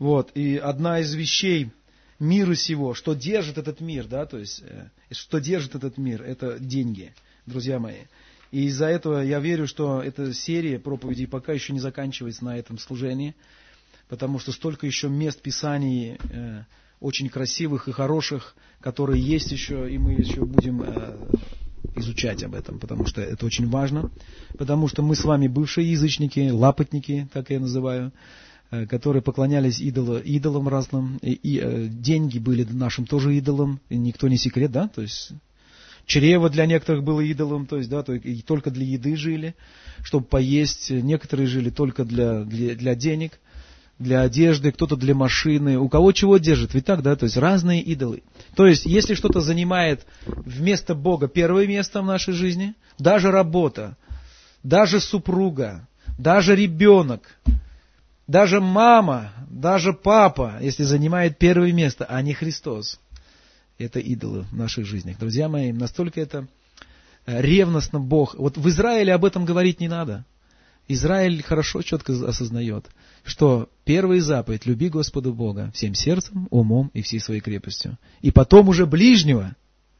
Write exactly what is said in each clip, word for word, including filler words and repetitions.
Вот, и одна из вещей мира сего, что держит этот мир, да, то есть, э, что держит этот мир, это деньги, друзья мои. И из-за этого я верю, что эта серия проповедей пока еще не заканчивается на этом служении, потому что столько еще мест Писаний э, очень красивых и хороших, которые есть еще, и мы еще будем э, изучать об этом, потому что это очень важно, потому что мы с вами бывшие язычники, лапотники, так я называю, э, которые поклонялись идолу, идолам разным, и, и э, деньги были нашим тоже идолом, и никто не секрет, да, то есть чрево для некоторых было идолом, то есть, да, то, и только для еды жили, чтобы поесть, некоторые жили только для, для, для денег, для одежды, кто-то для машины, у кого чего держит, ведь так, да, то есть разные идолы. То есть, если что-то занимает вместо Бога первое место в нашей жизни, даже работа, даже супруга, даже ребенок, даже мама, даже папа, если занимает первое место, а не Христос, это идолы в наших жизнях. Друзья мои, настолько это ревностно Бог. Вот в Израиле об этом говорить не надо. Израиль хорошо, четко осознает, что первая заповедь — люби Господа Бога всем сердцем, умом и всей своей крепостью. И потом уже ближнего,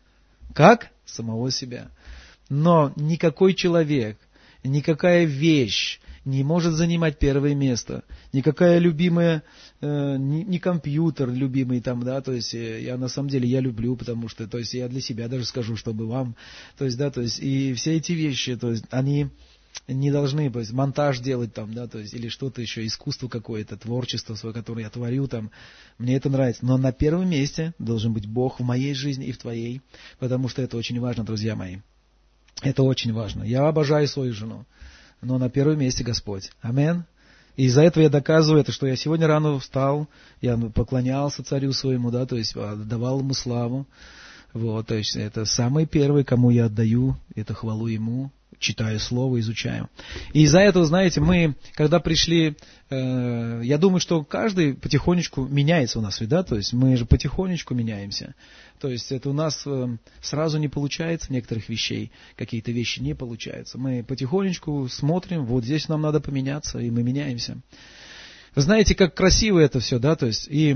как самого себя. Но никакой человек, никакая вещь не может занимать первое место. Никакая любимая, э, не, не компьютер любимый там, да, то есть я на самом деле я люблю, потому что, то есть я для себя даже скажу, чтобы вам, то есть, да, то есть и все эти вещи, то есть они не должны, то есть монтаж делать там, да, то есть или что-то еще, искусство какое-то, творчество свое, которое я творю там, мне это нравится. Но на первом месте должен быть Бог в моей жизни и в твоей, потому что это очень важно, друзья мои. Это очень важно. Я обожаю свою жену, но на первом месте Господь. Амин. И из-за этого я доказываю это, что я сегодня рано встал, я поклонялся царю своему, да, то есть отдавал ему славу. Вот, то есть это самый первый, кому я отдаю это хвалу ему, читаю слово, изучаю. И из-за этого, знаете, мы, когда пришли, э, я думаю, что каждый потихонечку меняется у нас, ведь, да, то есть мы же потихонечку меняемся. То есть это у нас э, сразу не получается некоторых вещей, какие-то вещи не получаются. Мы потихонечку смотрим, вот здесь нам надо поменяться, и мы меняемся. Вы знаете, как красиво это все, да, то есть и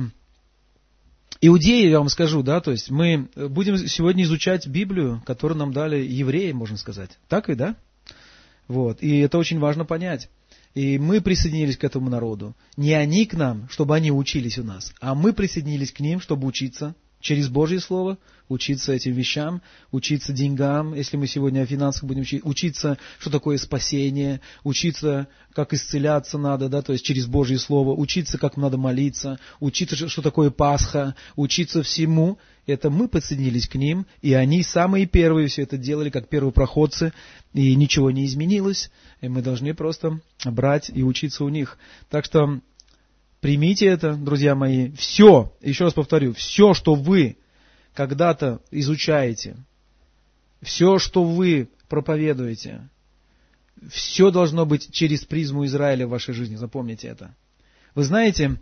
иудеи, я вам скажу, да, то есть мы будем сегодня изучать Библию, которую нам дали евреи, можно сказать. Так и да? Вот. И это очень важно понять. И мы присоединились к этому народу. Не они к нам, чтобы они учились у нас, а мы присоединились к ним, чтобы учиться через Божье Слово, учиться этим вещам, учиться деньгам, если мы сегодня о финансах будем учить, учиться, что такое спасение, учиться, как исцеляться надо, да, то есть через Божье Слово, учиться, как надо молиться, учиться, что такое Пасха, учиться всему. Это мы подсоединились к ним, и они самые первые все это делали, как первопроходцы, и ничего не изменилось, и мы должны просто брать и учиться у них. Так что примите это, друзья мои. Все, еще раз повторю, все, что вы когда-то изучаете, все, что вы проповедуете, все должно быть через призму Израиля в вашей жизни. Запомните это. Вы знаете,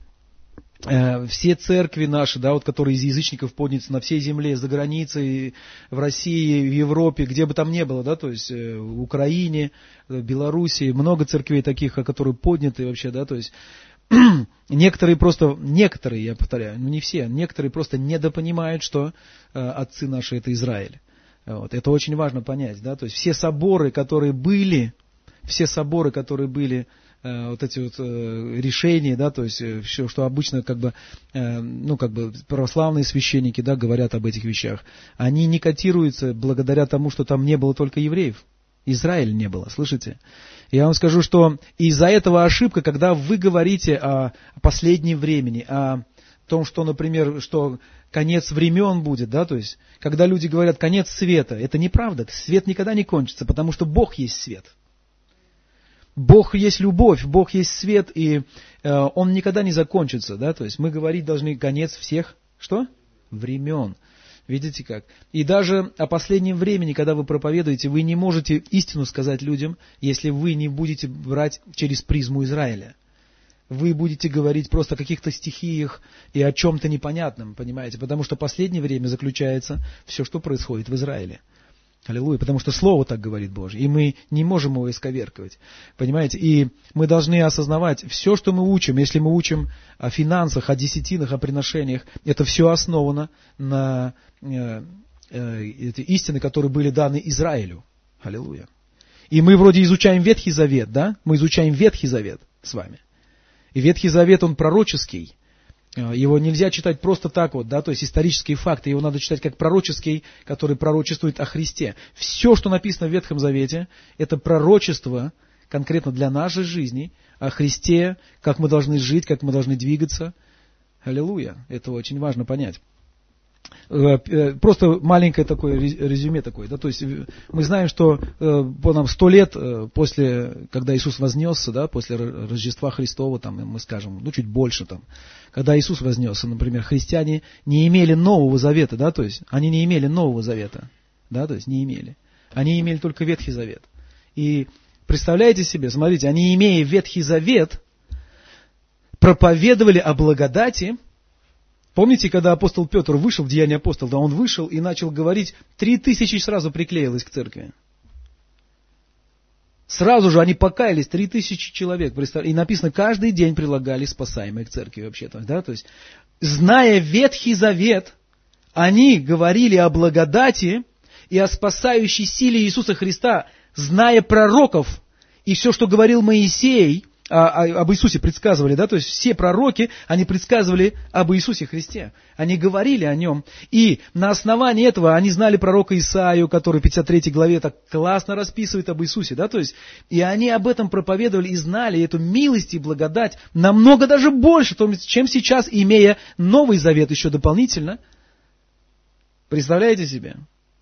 все церкви наши, да, вот, которые из язычников подняты на всей земле, за границей, в России, в Европе, где бы там ни было, да, то есть в Украине, в Белоруссии, много церквей таких, которые подняты вообще, да, то есть некоторые просто, некоторые, я повторяю, ну не все, некоторые просто недопонимают, что э, отцы наши это Израиль. Вот. Это очень важно понять, да, то есть все соборы, которые были, все соборы, которые были, э, вот эти вот э, решения, да, то есть э, все, что обычно как бы, э, ну как бы православные священники, да, говорят об этих вещах, они не котируются благодаря тому, что там не было только евреев. Израиля не было, слышите? Я вам скажу, что из-за этого ошибка, когда вы говорите о последнем времени, о том, что, например, что конец времен будет, да, то есть, когда люди говорят конец света, это неправда, свет никогда не кончится, потому что Бог есть свет. Бог есть любовь, Бог есть свет, и э, Он никогда не закончится, да, то есть мы говорить должны конец всех, что? Времен. Видите как? И даже о последнем времени, когда вы проповедуете, вы не можете истину сказать людям, если вы не будете брать через призму Израиля. Вы будете говорить просто о каких-то стихиях и о чем-то непонятном, понимаете? Потому что последнее время заключается все, что происходит в Израиле. Аллилуйя, потому что Слово так говорит Божье, и мы не можем его исковеркивать. Понимаете? И мы должны осознавать, все, что мы учим, если мы учим о финансах, о десятинах, о приношениях, это все основано на э, э, эти истины, которые были даны Израилю. Аллилуйя. И мы вроде изучаем Ветхий Завет, да? Мы изучаем Ветхий Завет с вами. И Ветхий Завет, он пророческий. Его нельзя читать просто так вот, да, то есть исторические факты. Его надо читать как пророческий, который пророчествует о Христе. Все, что написано в Ветхом Завете, это пророчество конкретно для нашей жизни о Христе, как мы должны жить, как мы должны двигаться. Аллилуйя. Это очень важно понять. Просто маленькое такое резюме такое, да, то есть мы знаем, что по нам сто лет после, когда Иисус вознесся, да, после Рождества Христова, там, мы скажем, ну чуть больше там, когда Иисус вознесся, например, христиане не имели Нового Завета, да, то есть они не имели Нового Завета, да, то есть не имели, они имели только Ветхий Завет. И представляете себе, смотрите, они, имея Ветхий Завет, проповедовали о благодати. Помните, когда апостол Петр вышел в Деяния апостола, да, он вышел и начал говорить, три тысячи сразу приклеилось к церкви. Сразу же они покаялись, три тысячи человек. И написано, каждый день прилагали спасаемые к церкви вообще-то. Да? То есть, зная Ветхий Завет, они говорили о благодати и о спасающей силе Иисуса Христа, зная пророков и все, что говорил Моисей, А, а, об Иисусе предсказывали, да, то есть все пророки, они предсказывали об Иисусе Христе, они говорили о Нем, и на основании этого они знали пророка Исаию, который в пятьдесят третьей главе так классно расписывает об Иисусе, да, то есть, и они об этом проповедовали и знали эту милость и благодать намного даже больше, чем сейчас, имея Новый Завет еще дополнительно. Представляете себе?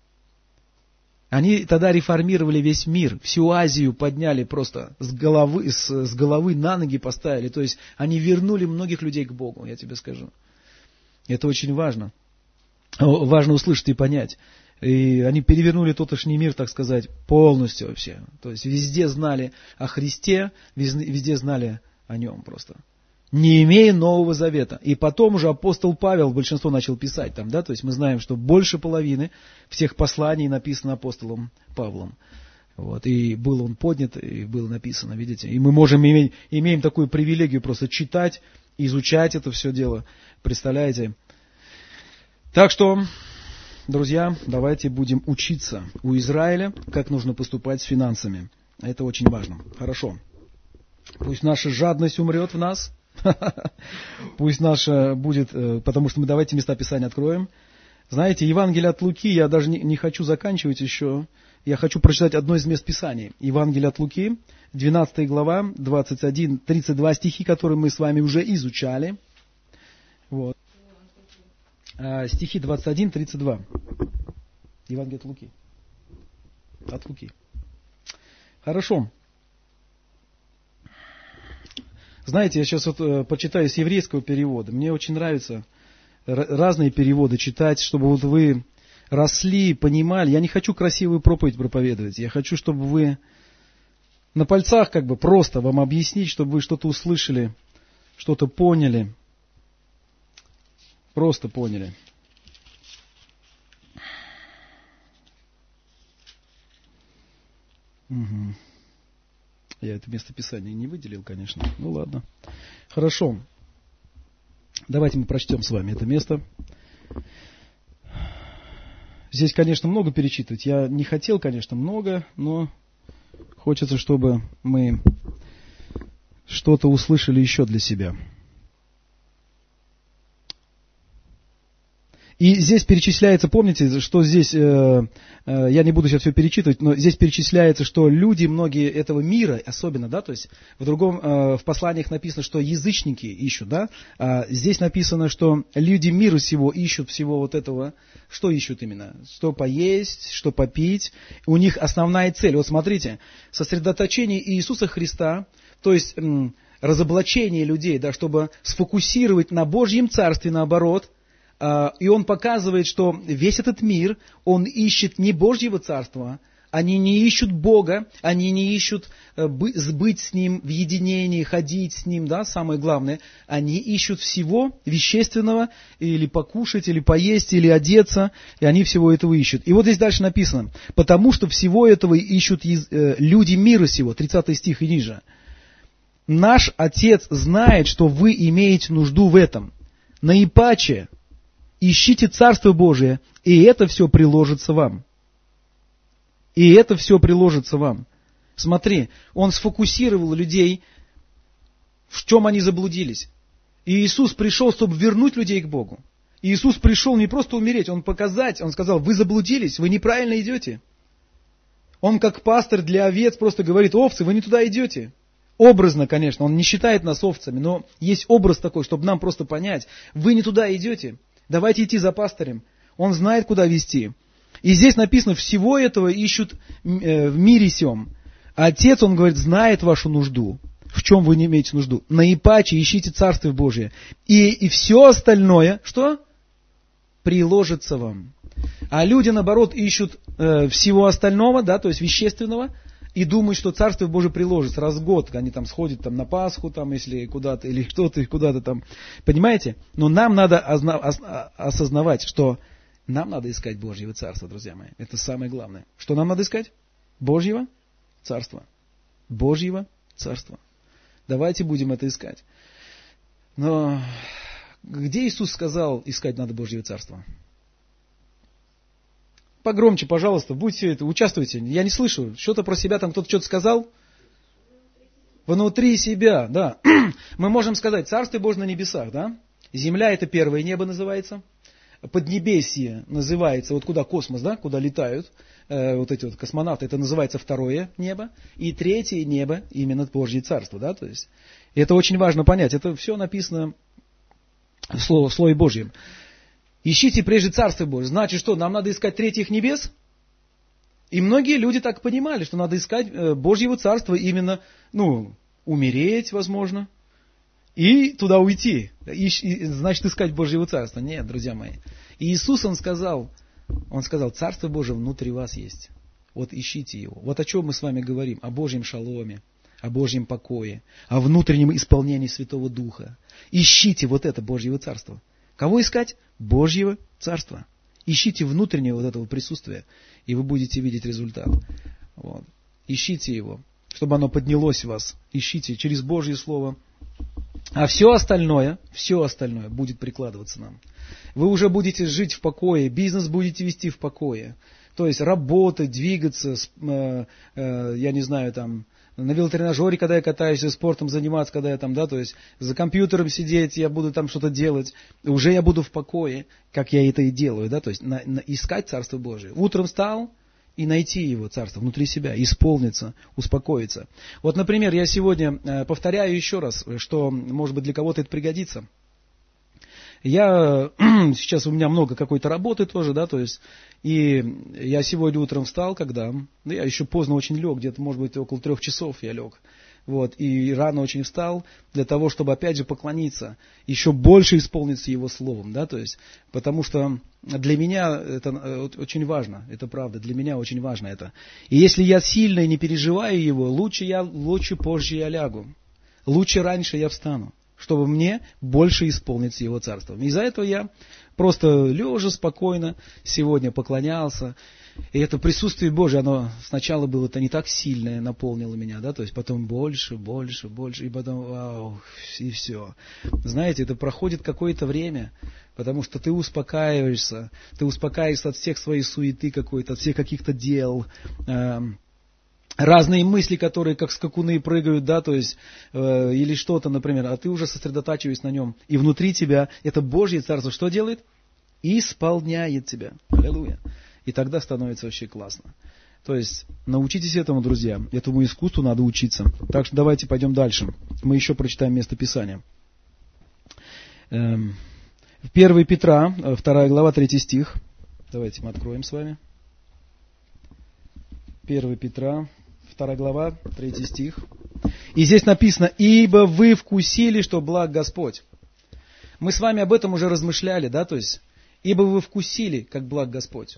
Они тогда реформировали весь мир, всю Азию подняли просто с головы, с, с головы на ноги поставили. То есть они вернули многих людей к Богу, я тебе скажу. Это очень важно. Важно услышать и понять. И они перевернули тотошний мир, так сказать, полностью вообще. То есть везде знали о Христе, везде знали о Нем просто. Не имея Нового Завета. И потом уже апостол Павел большинство начал писать там, да, то есть мы знаем, что больше половины всех посланий написано апостолом Павлом. Вот, и был он поднят, и было написано, видите. И мы можем иметь, имеем такую привилегию просто читать, изучать это все дело. Представляете? Так что, друзья, давайте будем учиться у Израиля, как нужно поступать с финансами. Это очень важно. Хорошо. Пусть наша жадность умрет в нас. Пусть наша будет, потому что мы давайте места Писания откроем. Знаете, Евангелие от Луки, я даже не, не хочу заканчивать еще, я хочу прочитать одно из мест Писания. Евангелие от Луки, двенадцатая глава, двадцать один тридцать два стихи, которые мы с вами уже изучали. Вот. А, стихи двадцать один тридцать два. Евангелие от Луки. От Луки. Хорошо. Знаете, я сейчас вот э, почитаю с еврейского перевода. Мне очень нравится р- разные переводы читать, чтобы вот вы росли, понимали. Я не хочу красивую проповедь проповедовать. Я хочу, чтобы вы на пальцах как бы просто вам объяснить, чтобы вы что-то услышали, что-то поняли. Просто поняли. Угу. Я это местописание не выделил, конечно. Ну ладно. Хорошо. Давайте мы прочтем с вами это место. Здесь, конечно, много перечитывать. Я не хотел, конечно, много, но хочется, чтобы мы что-то услышали еще для себя. И здесь перечисляется, помните, что здесь, э, э, я не буду сейчас все перечитывать, но здесь перечисляется, что люди, многие этого мира, особенно, да, то есть в другом, э, в посланиях написано, что язычники ищут, да, а здесь написано, что люди мира сего ищут всего вот этого, что ищут именно, что поесть, что попить, у них основная цель, вот смотрите, сосредоточение Иисуса Христа, то есть м, разоблачение людей, да, чтобы сфокусировать на Божьем Царстве, наоборот. И он показывает, что весь этот мир, он ищет не Божьего Царства, Они не ищут Бога, они не ищут быть с Ним в единении, ходить с Ним, да, самое главное. Они ищут всего вещественного, или покушать, или поесть, или одеться, и они всего этого ищут. И вот здесь дальше написано, потому что всего этого ищут люди мира сего, тридцатый стих и ниже. Наш Отец знает, что вы имеете нужду в этом. Наипаче ищите Царство Божие, и это все приложится вам. И это все приложится вам. Смотри, он сфокусировал людей, в чем они заблудились. И Иисус пришел, чтобы вернуть людей к Богу. И Иисус пришел не просто умереть, Он показать, Он сказал, вы заблудились, вы неправильно идете. Он как пастырь для овец просто говорит, овцы, вы не туда идете. Образно, конечно, Он не считает нас овцами, но есть образ такой, чтобы нам просто понять, вы не туда идете, давайте идти за пастырем. Он знает, куда вести. И здесь написано, всего этого ищут в мире сем. Отец, Он говорит, знает вашу нужду. В чем вы не имеете нужду? Наипаче ищите Царствие Божие. И, и все остальное, что? Приложится вам. А люди, наоборот, ищут э, всего остального, да, то есть вещественного, и думают, что Царствие Божие приложится. Раз в год они там сходят там, на Пасху, там, если куда-то, или кто-то куда-то там. Понимаете? Но нам надо осознавать, что нам надо искать Божьего Царства, друзья мои. Это самое главное. Что нам надо искать? Божьего Царства. Божьего Царства. Давайте будем это искать. Но где Иисус сказал, искать надо Божьего Царства? Погромче, пожалуйста, будьте это, участвуйте. Я не слышу. Что-то про себя, там кто-то что-то сказал? Внутри себя, да. Мы можем сказать, Царствие Божие на небесах, да? Земля это первое небо называется. Поднебесье называется, вот куда космос, да, куда летают э, вот эти вот космонавты, это называется второе небо. И третье небо, именно Божье Царство, да, то есть. Это очень важно понять, это все написано в Слове, в Слове Божьем. Ищите прежде Царство Божие. Значит, что, нам надо искать третьих небес? И многие люди так понимали, что надо искать Божьего Царства именно, ну, умереть, возможно, и туда уйти. И, и, значит, искать Божьего Царства. Нет, друзья мои. И Иисус, Он сказал, Он сказал, Царство Божие внутри вас есть. Вот ищите его. Вот о чем мы с вами говорим. О Божьем шаломе, о Божьем покое, о внутреннем исполнении Святого Духа. Ищите вот это Божьего Царства. Кого искать? Божьего Царства. Ищите внутреннее вот этого присутствия, и вы будете видеть результат. Вот. Ищите его, чтобы оно поднялось в вас. Ищите через Божье Слово. А все остальное, все остальное будет прикладываться нам. Вы уже будете жить в покое, бизнес будете вести в покое. То есть работать, двигаться, э, э, я не знаю, там, на велотренажере, когда я катаюсь, спортом заниматься, когда я там, да, то есть за компьютером сидеть, я буду там что-то делать, уже я буду в покое, как я это и делаю, да, то есть на, на, искать Царство Божие. Утром встал и найти его Царство внутри себя, исполниться, успокоиться. Вот, например, я сегодня э, повторяю еще раз, что, может быть, для кого-то это пригодится. Я, сейчас у меня много какой-то работы тоже, да, то есть, и я сегодня утром встал, когда, ну, я еще поздно очень лег, где-то, может быть, около трех часов я лег, вот, и рано очень встал, для того, чтобы, опять же, поклониться, еще больше исполниться Его Словом, да, то есть, потому что для меня это очень важно, это правда, для меня очень важно это. И если я сильно и не переживаю его, лучше я, лучше позже я лягу, лучше раньше я встану, чтобы мне больше исполниться Его Царством. Из-за этого я просто лежа спокойно сегодня поклонялся. И это присутствие Божие, оно сначала было-то не так сильное, наполнило меня, да, то есть потом больше, больше, больше, и потом, вау, и все. Знаете, это проходит какое-то время, потому что ты успокаиваешься, ты успокаиваешься от всех своей суеты какой-то, от всех каких-то дел, разные мысли, которые как скакуны прыгают, да, то есть, э, или что-то, например, а ты уже сосредотачиваешься на нем. И внутри тебя это Божье Царство что делает? Исполняет тебя. Аллилуйя. И тогда становится вообще классно. То есть, научитесь этому, друзья. Этому искусству надо учиться. Так что давайте пойдем дальше. Мы еще прочитаем место Писания. Эм, первое Петра, вторая глава, третий стих. Давайте мы откроем с вами. первое Петра, вторая глава, третий стих. И здесь написано, «Ибо вы вкусили, что благ Господь». Мы с вами об этом уже размышляли, да, то есть, «Ибо вы вкусили, как благ Господь».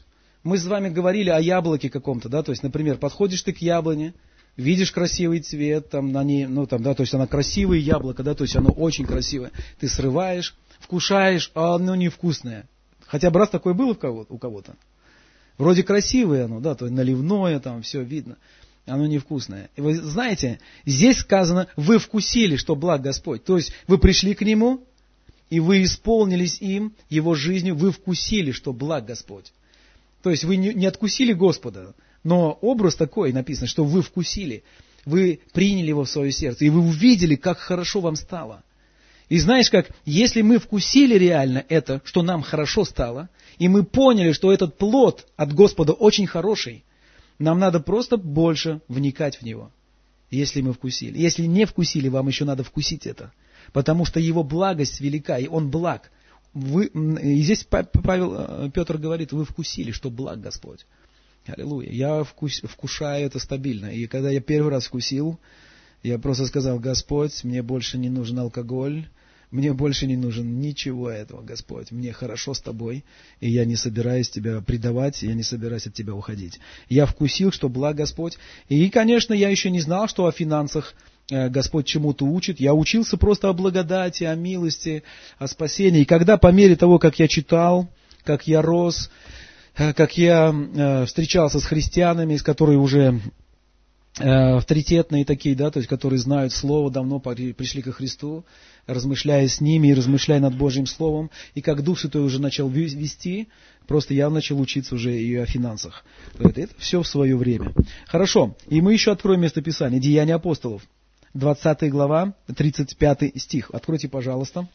Мы с вами говорили о яблоке каком-то, да, то есть, например, подходишь ты к яблоне, видишь красивый цвет, там на ней, ну там, да, то есть она красивое яблоко, да, то есть оно очень красивое. Ты срываешь, вкушаешь, а оно невкусное. Хотя бы раз такое было у кого-то. Вроде красивое оно, да, то есть наливное, там все видно. Оно невкусное. И вы знаете, здесь сказано, вы вкусили, что благ Господь. То есть вы пришли к Нему, и вы исполнились им, Его жизнью, вы вкусили, что благ Господь. То есть вы не откусили Господа, но образ такой написан, что вы вкусили, вы приняли Его в свое сердце, и вы увидели, как хорошо вам стало. И знаешь как, если мы вкусили реально это, что нам хорошо стало, и мы поняли, что этот плод от Господа очень хороший, нам надо просто больше вникать в него, если мы вкусили. Если не вкусили, вам еще надо вкусить это, потому что Его благость велика, и Он благ. Вы, и здесь Павел, Петр говорит, вы вкусили, что благ Господь. Аллилуйя. Я вкус, вкушаю это стабильно. И когда я первый раз вкусил, я просто сказал, Господь, мне больше не нужен алкоголь, мне больше не нужен ничего этого, Господь. Мне хорошо с Тобой, и я не собираюсь Тебя предавать, я не собираюсь от Тебя уходить. Я вкусил, что благ Господь. И, конечно, я еще не знал, что о финансах Господь чему-то учит. Я учился просто о благодати, о милости, о спасении. И когда по мере того, как я читал, как я рос, как я встречался с христианами, с которыми уже авторитетные такие, да, то есть, которые знают Слово, давно пришли ко Христу, размышляя с ними и размышляя над Божьим Словом, и как Дух Святой уже начал вести, просто я начал учиться уже и о финансах. Это, это все в свое время. Хорошо, и мы еще откроем местописание, Деяния апостолов, двадцатая глава, тридцать пятый стих. Откройте, пожалуйста.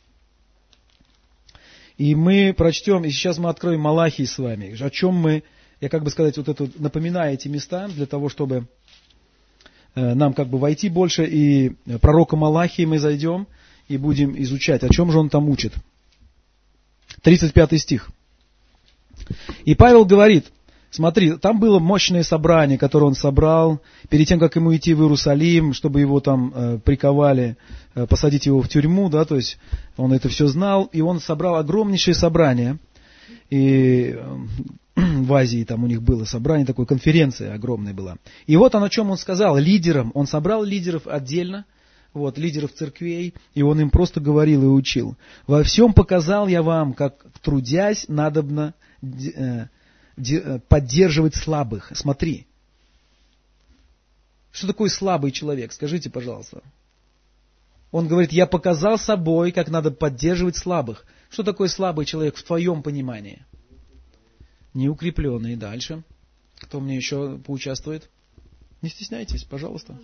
И мы прочтем, и сейчас мы откроем Малахии с вами, о чем мы, я как бы сказать, вот это, напоминаю эти места, для того, чтобы нам как бы войти больше, и пророка Малахии мы зайдем и будем изучать, о чем же он там учит. тридцать пятый стих. И Павел говорит, смотри, там было мощное собрание, которое он собрал, перед тем, как ему идти в Иерусалим, чтобы его там э, приковали, э, посадить его в тюрьму, да, то есть он это все знал, и он собрал огромнейшее собрание, и э, в Азии там у них было собрание, такой конференция огромная была. И вот он о чем он сказал лидерам, он собрал лидеров отдельно, вот, лидеров церквей, и он им просто говорил и учил. Во всем показал я вам, как трудясь надобно э, поддерживать слабых. Смотри. Что такое слабый человек? Скажите, пожалуйста. Он говорит, я показал собой, как надо поддерживать слабых. Что такое слабый человек в твоем понимании? Неукрепленный. Дальше. Кто мне еще поучаствует? Не стесняйтесь, пожалуйста.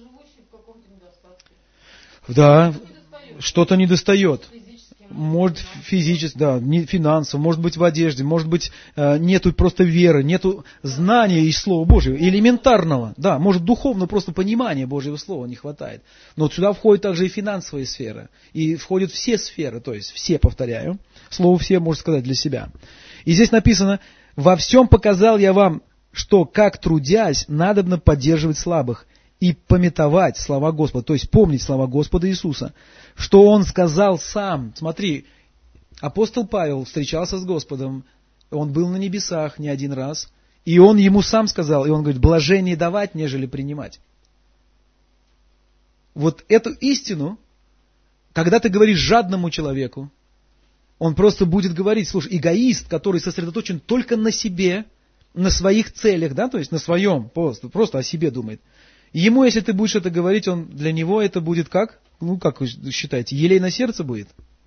Да, что-то недостает. Может физически, да, не финансово, может быть в одежде, может быть нету просто веры, нету знания из Слова Божьего, элементарного, да, может духовно просто понимания Божьего Слова не хватает. Но сюда входит также и финансовая сфера, и входят все сферы, то есть все, повторяю, слово все можно сказать для себя. И здесь написано, во всем показал я вам, что как трудясь, надобно поддерживать слабых и памятовать слова Господа, то есть помнить слова Господа Иисуса, что Он сказал сам. Смотри, апостол Павел встречался с Господом, он был на небесах не один раз, и он ему сам сказал, и он говорит, блажение давать, нежели принимать. Вот эту истину, когда ты говоришь жадному человеку, он просто будет говорить, слушай, эгоист, который сосредоточен только на себе, на своих целях, да, то есть на своем, просто, просто о себе думает. Ему, если ты будешь это говорить, он, для него это будет как? Ну, как вы считаете, елей на сердце будет?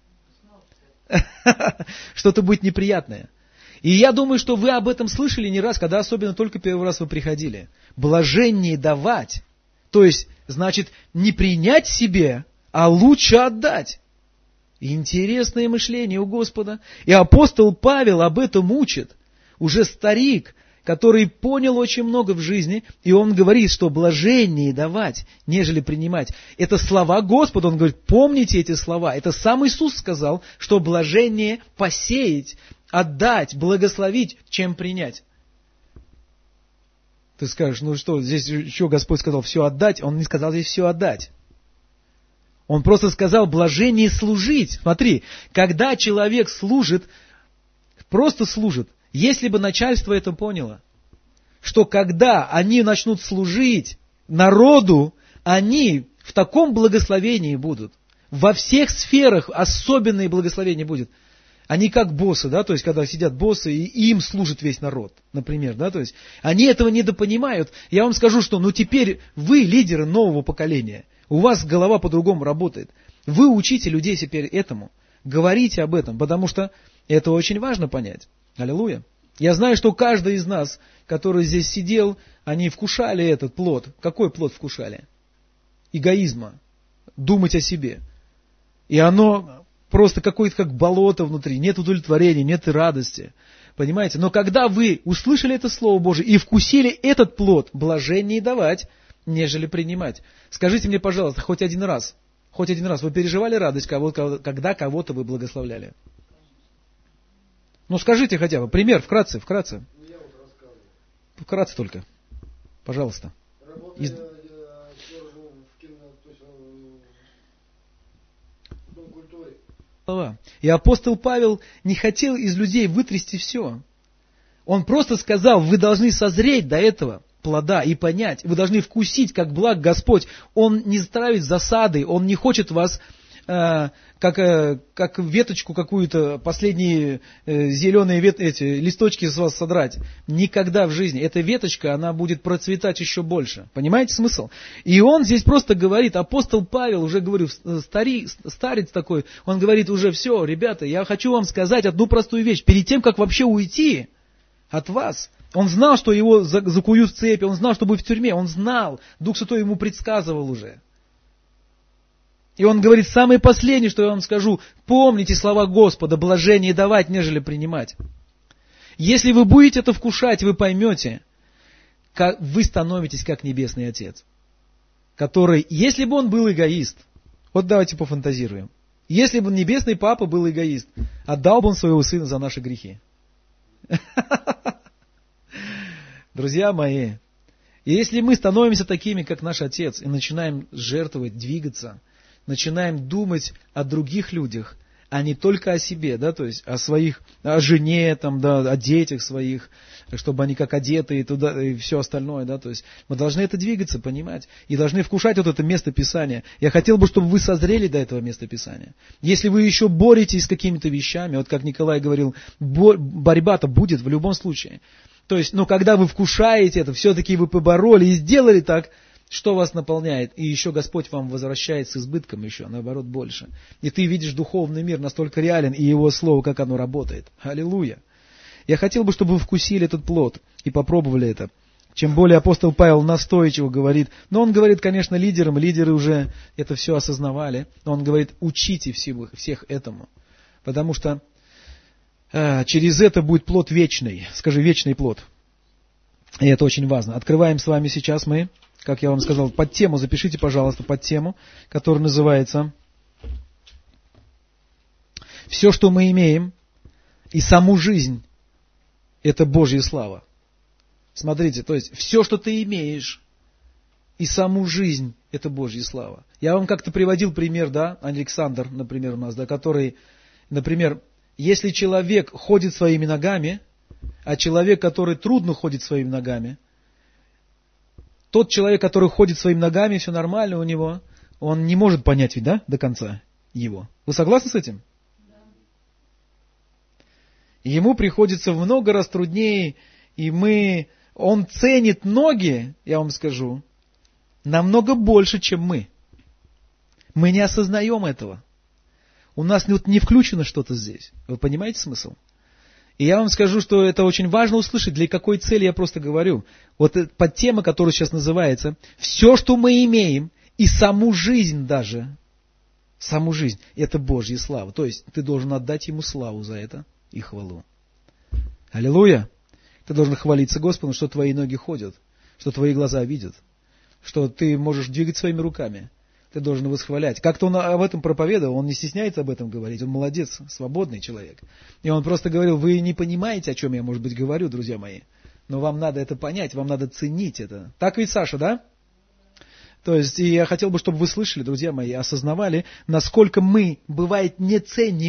Что-то будет неприятное. И я думаю, что вы об этом слышали не раз, когда особенно только первый раз вы приходили. Блаженнее давать. То есть, значит, не принять себе, а лучше отдать. Интересное мышление у Господа. И апостол Павел об этом учит. Уже старик, который понял очень много в жизни, и он говорит, что блаженнее давать, нежели принимать. Это слова Господа, он говорит, помните эти слова. Это сам Иисус сказал, что блаженнее посеять, отдать, благословить, чем принять. Ты скажешь, ну что, здесь еще Господь сказал все отдать, Он не сказал здесь все отдать. Он просто сказал блаженнее служить. Смотри, когда человек служит, просто служит, Если бы начальство это поняло, что когда они начнут служить народу, они в таком благословении будут. Во всех сферах особенные благословения будет. Они как боссы, да, то есть, когда сидят боссы, и им служит весь народ, например, да, то есть, они этого недопонимают. Я вам скажу, что, ну, теперь вы лидеры нового поколения, у вас голова по-другому работает. Вы учите людей теперь этому, говорите об этом, потому что это очень важно понять. Аллилуйя. Я знаю, что каждый из нас, который здесь сидел, они вкушали этот плод. Какой плод вкушали? Эгоизма. Думать о себе. И оно просто какое-то как болото внутри, нет удовлетворения, нет радости. Понимаете? Но когда вы услышали это Слово Божие и вкусили этот плод, блаженнее давать, нежели принимать. Скажите мне, пожалуйста, хоть один раз, хоть один раз вы переживали радость, когда кого-то вы благословляли? Ну скажите хотя бы, пример, вкратце, вкратце. Я вот рассказываю. Вкратце только. Пожалуйста. Работая, Из... я служу в кино, то есть в культуре. И апостол Павел не хотел из людей вытрясти все. Он просто сказал, вы должны созреть до этого плода и понять, вы должны вкусить, как благ Господь. Он не ставит засады, Он не хочет вас, э, как, э, как веточку какую-то, последние э, зеленые вет, эти, листочки с вас содрать. Никогда в жизни. Эта веточка, она будет процветать еще больше. Понимаете смысл? И он здесь просто говорит, апостол Павел, уже говорю, стари, старец такой, он говорит уже, все, ребята, я хочу вам сказать одну простую вещь. Перед тем, как вообще уйти от вас, он знал, что его закуют в цепи, он знал, что будет в тюрьме, он знал, Дух Святой ему предсказывал уже. И он говорит, самое последнее, что я вам скажу, помните слова Господа, блажение давать, нежели принимать. Если вы будете это вкушать, вы поймете, как вы становитесь как Небесный Отец, который, если бы он был эгоист, вот давайте пофантазируем, если бы Небесный Папа был эгоист, отдал бы он своего Сына за наши грехи. Друзья мои, если мы становимся такими, как наш Отец, и начинаем жертвовать, двигаться, начинаем думать о других людях, а не только о себе, да, то есть о своих, о жене, там, да, о детях своих, чтобы они как одеты и, туда, и все остальное, да, то есть мы должны это двигаться, понимать, и должны вкушать вот это место Писания. Я хотел бы, чтобы вы созрели до этого места Писания. Если вы еще боретесь с какими-то вещами, вот как Николай говорил, борьба-то будет в любом случае. То есть, но когда вы вкушаете это, все-таки вы побороли и сделали так, что вас наполняет? И еще Господь вам возвращает с избытком еще, наоборот, больше. И ты видишь духовный мир настолько реален, и Его Слово, как оно работает. Аллилуйя! Я хотел бы, чтобы вы вкусили этот плод и попробовали это. Чем более апостол Павел настойчиво говорит, но он говорит, конечно, лидерам, лидеры уже это все осознавали, но он говорит, учите всех, всех этому, потому что а, через это будет плод вечный, скажи, вечный плод. И это очень важно. Открываем с вами сейчас мы, как я вам сказал, под тему, запишите, пожалуйста, под тему, которая называется «Все, что мы имеем, и саму жизнь, это Божья слава». Смотрите, то есть, все, что ты имеешь, и саму жизнь, это Божья слава. Я вам как-то приводил пример, да, Александр, например, у нас, да, который, например, если человек ходит своими ногами, а человек, который трудно ходит своими ногами, тот человек, который ходит своими ногами, все нормально у него, он не может понять ведь, да, до конца его. Вы согласны с этим? Да. Ему приходится в много раз труднее, и мы, он ценит ноги, я вам скажу, намного больше, чем мы. Мы не осознаем этого. У нас вот не включено что-то здесь. Вы понимаете смысл? И я вам скажу, что это очень важно услышать, для какой цели я просто говорю. Вот под тема, которая сейчас называется, все, что мы имеем, и саму жизнь даже, саму жизнь, это Божья слава. То есть ты должен отдать Ему славу за это и хвалу. Аллилуйя! Ты должен хвалиться Господу, что твои ноги ходят, что твои глаза видят, что ты можешь двигать своими руками. Ты должен восхвалять. Как-то он об этом проповедовал, он не стесняется об этом говорить, он молодец, свободный человек. И он просто говорил, вы не понимаете, о чем я, может быть, говорю, друзья мои, но вам надо это понять, вам надо ценить это. Так ведь, Саша, да? То есть, и я хотел бы, чтобы вы слышали, друзья мои, осознавали, насколько мы, бывает, не ценим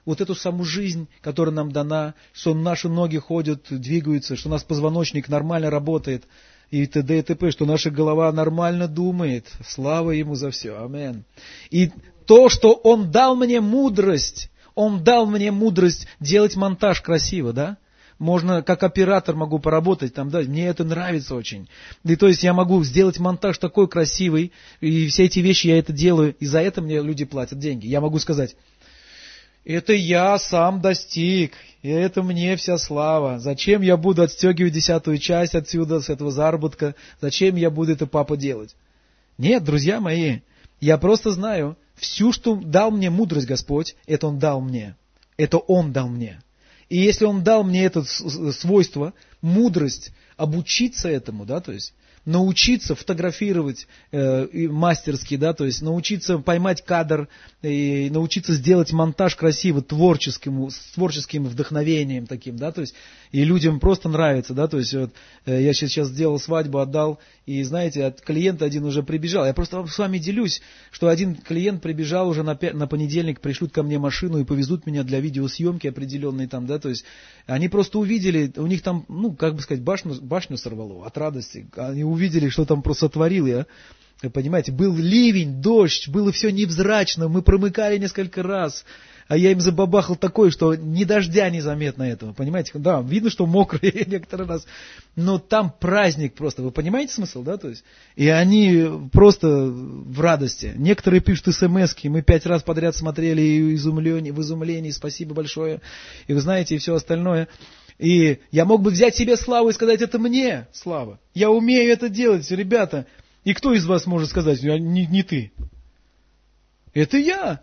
вот эту саму жизнь, которая нам дана, что наши ноги ходят, двигаются, что у нас позвоночник нормально работает, и т.д. и т.п., что наша голова нормально думает. Слава Ему за все. Амин. И то, что Он дал мне мудрость, Он дал мне мудрость делать монтаж красиво, да? Можно, как оператор могу поработать, там, да, мне это нравится очень. И то есть я могу сделать монтаж такой красивый, и все эти вещи я это делаю, и за это мне люди платят деньги. Я могу сказать, это я сам достиг, и это мне вся слава. Зачем я буду отстегивать десятую часть отсюда, с этого заработка? Зачем я буду это, папа, делать? Нет, друзья мои, я просто знаю, всю, что дал мне мудрость Господь, это Он дал мне. Это Он дал мне. И если Он дал мне это свойство, мудрость, обучиться этому, да, то есть научиться фотографировать э, мастерски, да, то есть научиться поймать кадр, и научиться сделать монтаж красиво, творческим, с творческим вдохновением таким, да, то есть и людям просто нравится, да, то есть вот, э, я сейчас сделал свадьбу, отдал, и знаете, от клиента один уже прибежал, я просто с вами делюсь, что один клиент прибежал уже на, на понедельник, пришлют ко мне машину и повезут меня для видеосъемки определенной там, да, то есть они просто увидели, у них там, ну, как бы сказать, башню, башню сорвало от радости, они увидели, что там просто творил я. Вы понимаете, был ливень, дождь, было все невзрачно, мы промыкали несколько раз, а я им забабахал такое, что ни дождя не заметно этого, понимаете? Да, видно, что мокрые некоторые раз, но там праздник просто, вы понимаете смысл, да? То есть, и они просто в радости. Некоторые пишут смс-ки, мы пять раз подряд смотрели и изумление, в изумлении, спасибо большое, и вы знаете, и все остальное. И я мог бы взять себе славу и сказать, это мне слава. Я умею это делать, ребята. И кто из вас может сказать, не, не ты? Это я.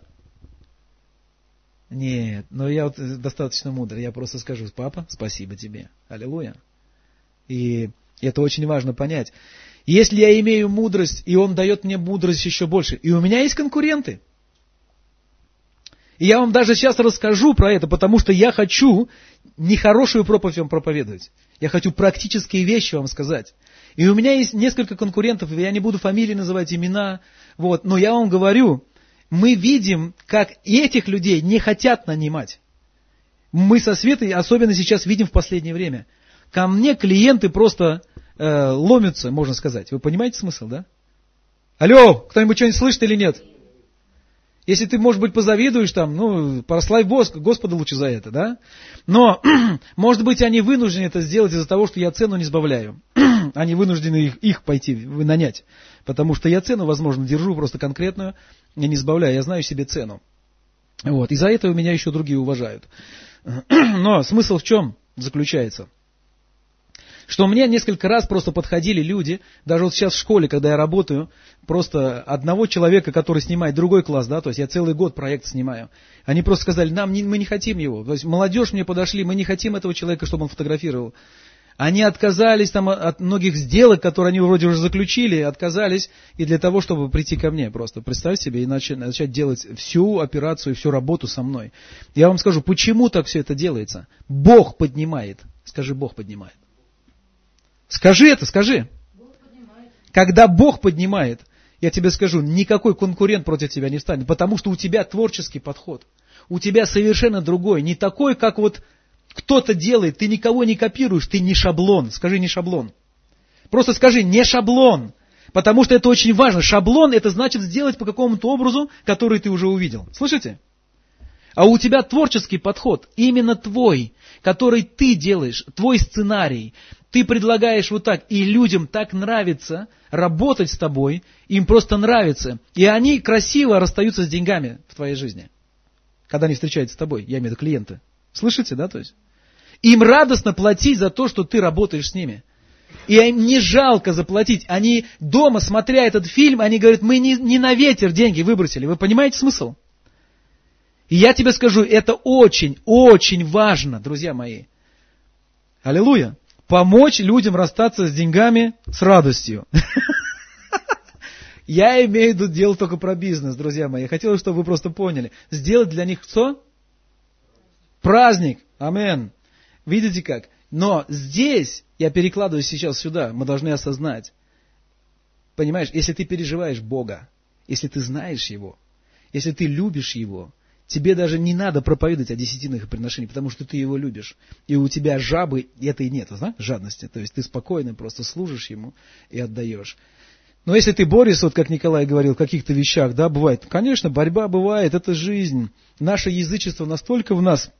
Нет, но я вот достаточно мудрый. Я просто скажу, папа, спасибо тебе. Аллилуйя. И это очень важно понять. Если я имею мудрость, и Он дает мне мудрость еще больше, и у меня есть конкуренты. И я вам даже сейчас расскажу про это, потому что я хочу не хорошую проповедь вам проповедовать. Я хочу практические вещи вам сказать. И у меня есть несколько конкурентов, я не буду фамилии называть, имена, вот, но я вам говорю, мы видим, как этих людей не хотят нанимать. Мы со Светой, особенно сейчас видим в последнее время, ко мне клиенты просто э, ломятся, можно сказать. Вы понимаете смысл, да? Алло, кто-нибудь что-нибудь слышит или нет? Если ты, может быть, позавидуешь там, ну, прославь Господа лучше за это, да? Но, может быть, они вынуждены это сделать из-за того, что я цену не сбавляю. Они вынуждены их, их пойти нанять. Потому что я цену, возможно, держу просто конкретную, я не сбавляю, я знаю себе цену. Вот. И за это меня еще другие уважают. Но смысл в чем заключается? Что мне несколько раз просто подходили люди, даже вот сейчас в школе, когда я работаю, просто одного человека, который снимает другой класс, да, то есть я целый год проект снимаю, они просто сказали, нам не, мы не хотим его, то есть молодежь мне подошли, мы не хотим этого человека, чтобы он фотографировал. Они отказались там от многих сделок, которые они вроде уже заключили, отказались, и для того, чтобы прийти ко мне просто, представь себе, и начать, начать делать всю операцию, всю работу со мной. Я вам скажу, почему так все это делается? Бог поднимает, скажи, Бог поднимает. Скажи это, скажи. Бог поднимает. Когда Бог поднимает, я тебе скажу, никакой конкурент против тебя не встанет, потому что у тебя творческий подход. У тебя совершенно другой, не такой, как вот кто-то делает, ты никого не копируешь, ты не шаблон. Скажи, не шаблон. Просто скажи, не шаблон. Потому что это очень важно. Шаблон это значит сделать по какому-то образу, который ты уже увидел. Слышите? А у тебя творческий подход, именно твой, который ты делаешь, твой сценарий. Ты предлагаешь вот так, и людям так нравится работать с тобой, им просто нравится. И они красиво расстаются с деньгами в твоей жизни, когда они встречаются с тобой, я имею в виду клиенты. Слышите, да? То есть им радостно платить за то, что ты работаешь с ними. И им не жалко заплатить. Они дома, смотря этот фильм, они говорят, мы не, не на ветер деньги выбросили. Вы понимаете смысл? И я тебе скажу, это очень, очень важно, друзья мои. Аллилуйя. Помочь людям расстаться с деньгами с радостью. Я имею в виду дело только про бизнес, друзья мои. Я хотел, чтобы вы просто поняли. Сделать для них что? Праздник. Амин. Видите как? Но здесь, я перекладываю сейчас сюда, мы должны осознать. Понимаешь, если ты переживаешь Бога, если ты знаешь Его, если ты любишь Его, тебе даже не надо проповедовать о десятинных и приношениях, потому что ты его любишь. И у тебя жабы этой нет, знаешь, жадности. То есть ты спокойно просто служишь ему и отдаешь. Но если ты борешься, вот как Николай говорил, в каких-то вещах, да, бывает, конечно, борьба бывает, это жизнь. Наше язычество настолько в нас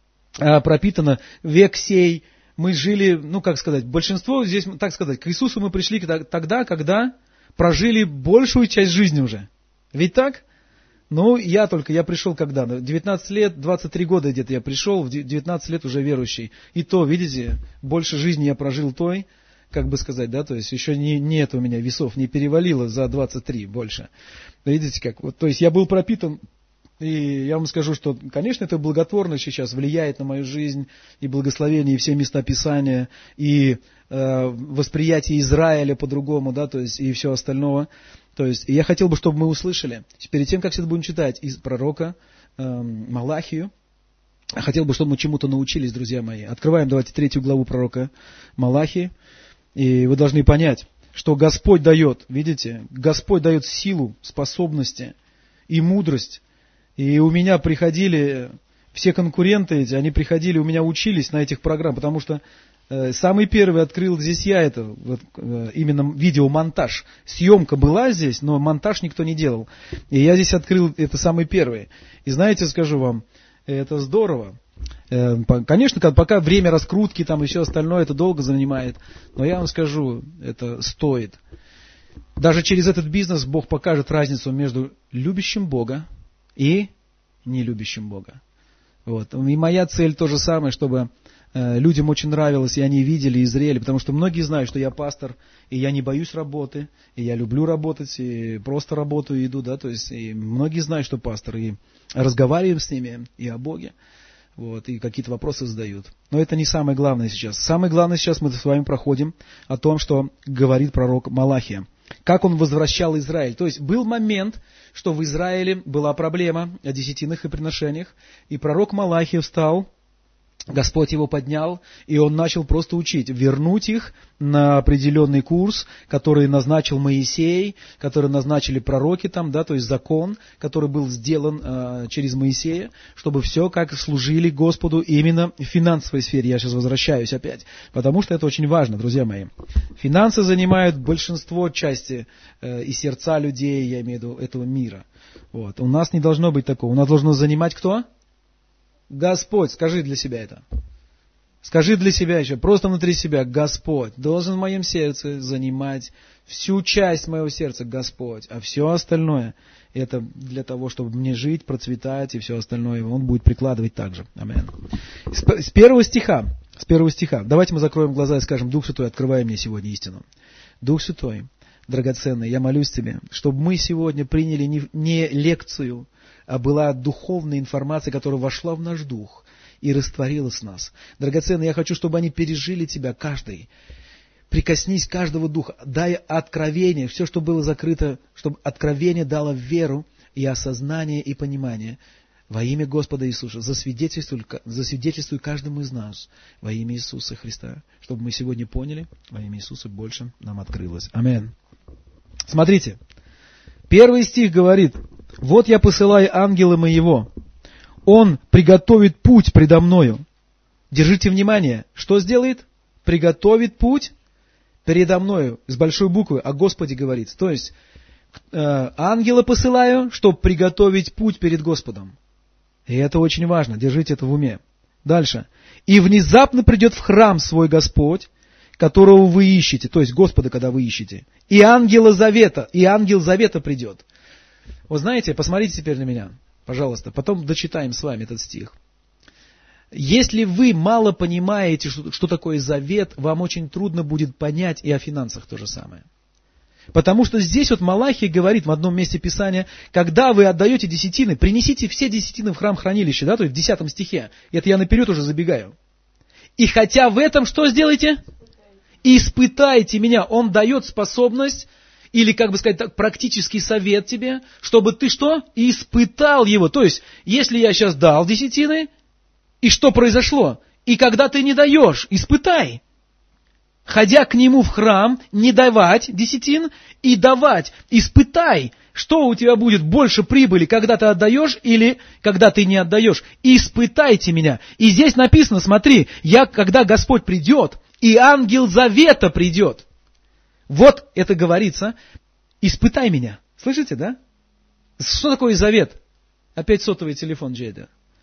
а, пропитано, век сей, мы жили, ну, как сказать, большинство здесь, так сказать, к Иисусу мы пришли тогда, когда прожили большую часть жизни уже. Ведь так? Ну, я только, я пришел когда? девятнадцать лет, двадцать три года где-то я пришел, в девятнадцать лет уже верующий. И то, видите, больше жизни я прожил той, как бы сказать, да, то есть еще не, нет у меня весов, не перевалило за двадцать три больше. Видите как? Вот, то есть я был пропитан, и я вам скажу, что, конечно, это благотворно сейчас влияет на мою жизнь, и благословение, и все места Писания, и э, восприятие Израиля по-другому, да, то есть и все остальное. То есть я хотел бы, чтобы мы услышали, перед тем, как сейчас будем читать из пророка э, Малахию, я хотел бы, чтобы мы чему-то научились, друзья мои. Открываем, давайте, третью главу пророка Малахии, и вы должны понять, что Господь дает, видите, Господь дает силу, способности и мудрость. И у меня приходили, все конкуренты эти, они приходили, у меня учились на этих программах, потому что э, самый первый открыл здесь я это, вот, э, именно видеомонтаж. Съемка была здесь, но монтаж никто не делал. И я здесь открыл это самый первый. И знаете, скажу вам, это здорово. Э, конечно, пока время раскрутки там и все остальное, это долго занимает. Но я вам скажу, это стоит. Даже через этот бизнес Бог покажет разницу между любящим Бога и нелюбящим Бога. Вот. И моя цель то же самое, чтобы э, людям очень нравилось, и они видели и зрели, потому что многие знают, что я пастор, и я не боюсь работы, и я люблю работать, и просто работаю и иду, да, то есть, и многие знают, что пастор, и разговариваем с ними и о Боге, вот, и какие-то вопросы задают. Но это не самое главное сейчас. Самое главное сейчас мы с вами проходим о том, что говорит пророк Малахия. Как он возвращал Израиль. То есть был момент, что в Израиле была проблема о десятинных и приношениях, и пророк Малахия встал, Господь его поднял, и он начал просто учить, вернуть их на определенный курс, который назначил Моисей, который назначили пророки там, да, то есть закон, который был сделан э, через Моисея, чтобы все как служили Господу именно в финансовой сфере. Я сейчас возвращаюсь опять, потому что это очень важно, друзья мои. Финансы занимают большинство части э, и сердца людей, я имею в виду, этого мира. Вот. У нас не должно быть такого. У нас должно занимать кто? Господь, скажи для себя это. Скажи для себя еще, просто внутри себя, Господь должен в моем сердце занимать всю часть моего сердца, Господь, а все остальное, это для того, чтобы мне жить, процветать и все остальное, Он будет прикладывать также. Аминь. С первого стиха, с первого стиха, давайте мы закроем глаза и скажем, Дух Святой, открывай мне сегодня истину. Дух Святой, драгоценный, я молюсь Тебе, чтобы мы сегодня приняли не, не лекцию, а была духовная информация, которая вошла в наш дух и растворилась в нас. Драгоценный, я хочу, чтобы они пережили Тебя, каждый. Прикоснись каждого духа, дай откровение, все, что было закрыто, чтобы откровение дало веру и осознание и понимание. Во имя Господа Иисуса засвидетельствуй, засвидетельствуй каждому из нас во имя Иисуса Христа, чтобы мы сегодня поняли, во имя Иисуса больше нам открылось. Аминь. Смотрите, первый стих говорит: «Вот я посылаю ангела моего, он приготовит путь предо мною». Держите внимание, что сделает? Приготовит путь передо мною, с большой буквы, о Господе говорится. То есть, э, ангела посылаю, чтобы приготовить путь перед Господом. И это очень важно, держите это в уме. Дальше. «И внезапно придет в храм свой Господь, которого вы ищете», то есть Господа, когда вы ищете, «и ангела завета, и ангел завета придет». Вот знаете, посмотрите теперь на меня, пожалуйста, потом дочитаем с вами этот стих. Если вы мало понимаете, что, что такое завет, вам очень трудно будет понять и о финансах то же самое. Потому что здесь вот Малахий говорит в одном месте Писания, когда вы отдаете десятины, принесите все десятины в храм хранилища, да, то есть в десятом стихе. Это я наперед уже забегаю. И хотя в этом что сделайте? Испытайте меня. Он дает способность, или, как бы сказать так, практический совет тебе, чтобы ты что? Испытал его. То есть, если я сейчас дал десятины, и что произошло? И когда ты не даешь, испытай. Ходя к нему в храм, не давать десятин и давать. Испытай, Что у тебя будет больше прибыли, когда ты отдаешь или когда ты не отдаешь? Испытайте меня. И здесь написано, смотри, я, когда Господь придет, и ангел завета придет. Вот это говорится, испытай меня. Слышите, да? Что такое завет? Опять сотовый телефон Джейда.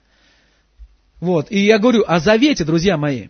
Вот, и я говорю о завете, друзья мои.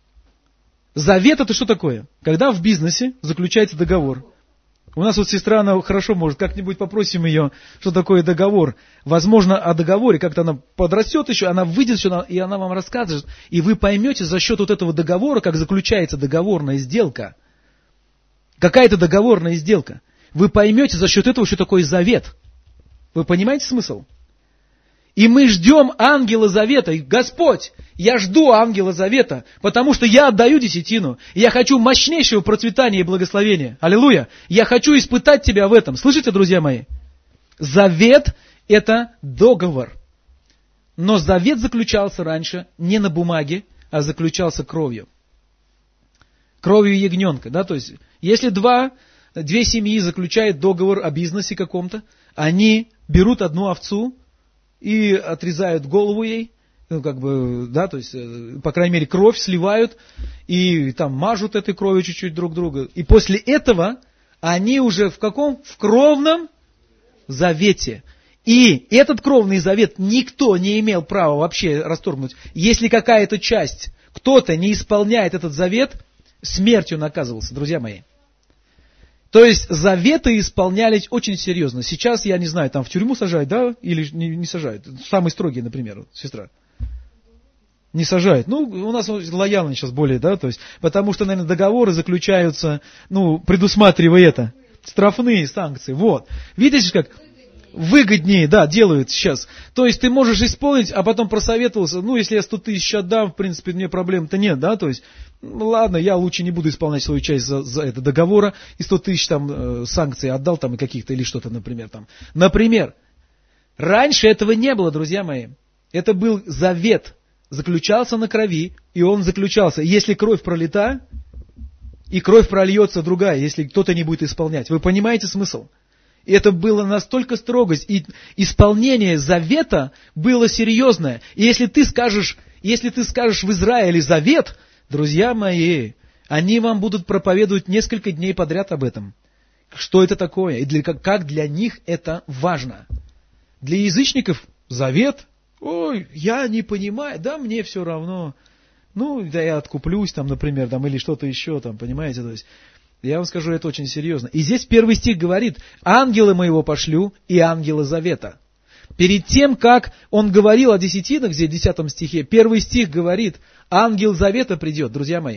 Завет это что такое? Когда в бизнесе заключается договор. У нас вот сестра, она хорошо может, как-нибудь попросим ее, что такое договор. Возможно, о договоре, как-то она подрастет еще, она выйдет еще, и она вам расскажет, и вы поймете за счет вот этого договора, как заключается договорная сделка. Какая-то договорная сделка. Вы поймете за счет этого, что такое завет. Вы понимаете смысл? И мы ждем ангела завета. И, Господь, я жду ангела завета, потому что я отдаю десятину. И я хочу мощнейшего процветания и благословения. Аллилуйя. Я хочу испытать Тебя в этом. Слышите, друзья мои? Завет – это договор. Но завет заключался раньше не на бумаге, а заключался кровью. Кровью ягненка. Да? То есть, если два, две семьи заключают договор о бизнесе каком-то, они берут одну овцу, и отрезают голову ей, ну, как бы, да, то есть, по крайней мере, кровь сливают, и там мажут этой кровью чуть-чуть друг друга. И после этого они уже в каком? В кровном завете. И этот кровный завет никто не имел права вообще расторгнуть. Если какая-то часть, кто-то не исполняет этот завет, смертью наказывался, друзья мои. То есть заветы исполнялись очень серьезно. Сейчас, я не знаю, там в тюрьму сажают, да, или не, не сажают. Самый строгий, например, сестра. Не сажают. Ну, у нас лояльно сейчас более, да, то есть, потому что, наверное, договоры заключаются, ну, предусматривая это. Штрафные санкции, вот. Видите, как выгоднее, да, делают сейчас. То есть ты можешь исполнить, а потом просоветовался, ну, если я сто тысяч отдам, в принципе, мне проблем-то нет, да, то есть, ну, ладно, я лучше не буду исполнять свою часть за, за это договора, и сто тысяч там э, санкций отдал там и каких-то, или что-то, например, там. Например, раньше этого не было, друзья мои. Это был завет, заключался на крови, и он заключался, если кровь пролита, и кровь прольется другая, если кто-то не будет исполнять. Вы понимаете смысл? И это было настолько строгость, и исполнение завета было серьезное. И если ты скажешь, если ты скажешь в Израиле завет, друзья мои, они вам будут проповедовать несколько дней подряд об этом. Что это такое, и для, как для них это важно. Для язычников завет, ой, я не понимаю, да мне все равно. Ну, да я откуплюсь там, например, там, или что-то еще там, понимаете, то есть... Я вам скажу, это очень серьезно. И здесь первый стих говорит, ангелы моего пошлю и ангелы завета. Перед тем, как он говорил о десятинах, здесь в десятом стихе, первый стих говорит, ангел завета придет, друзья мои.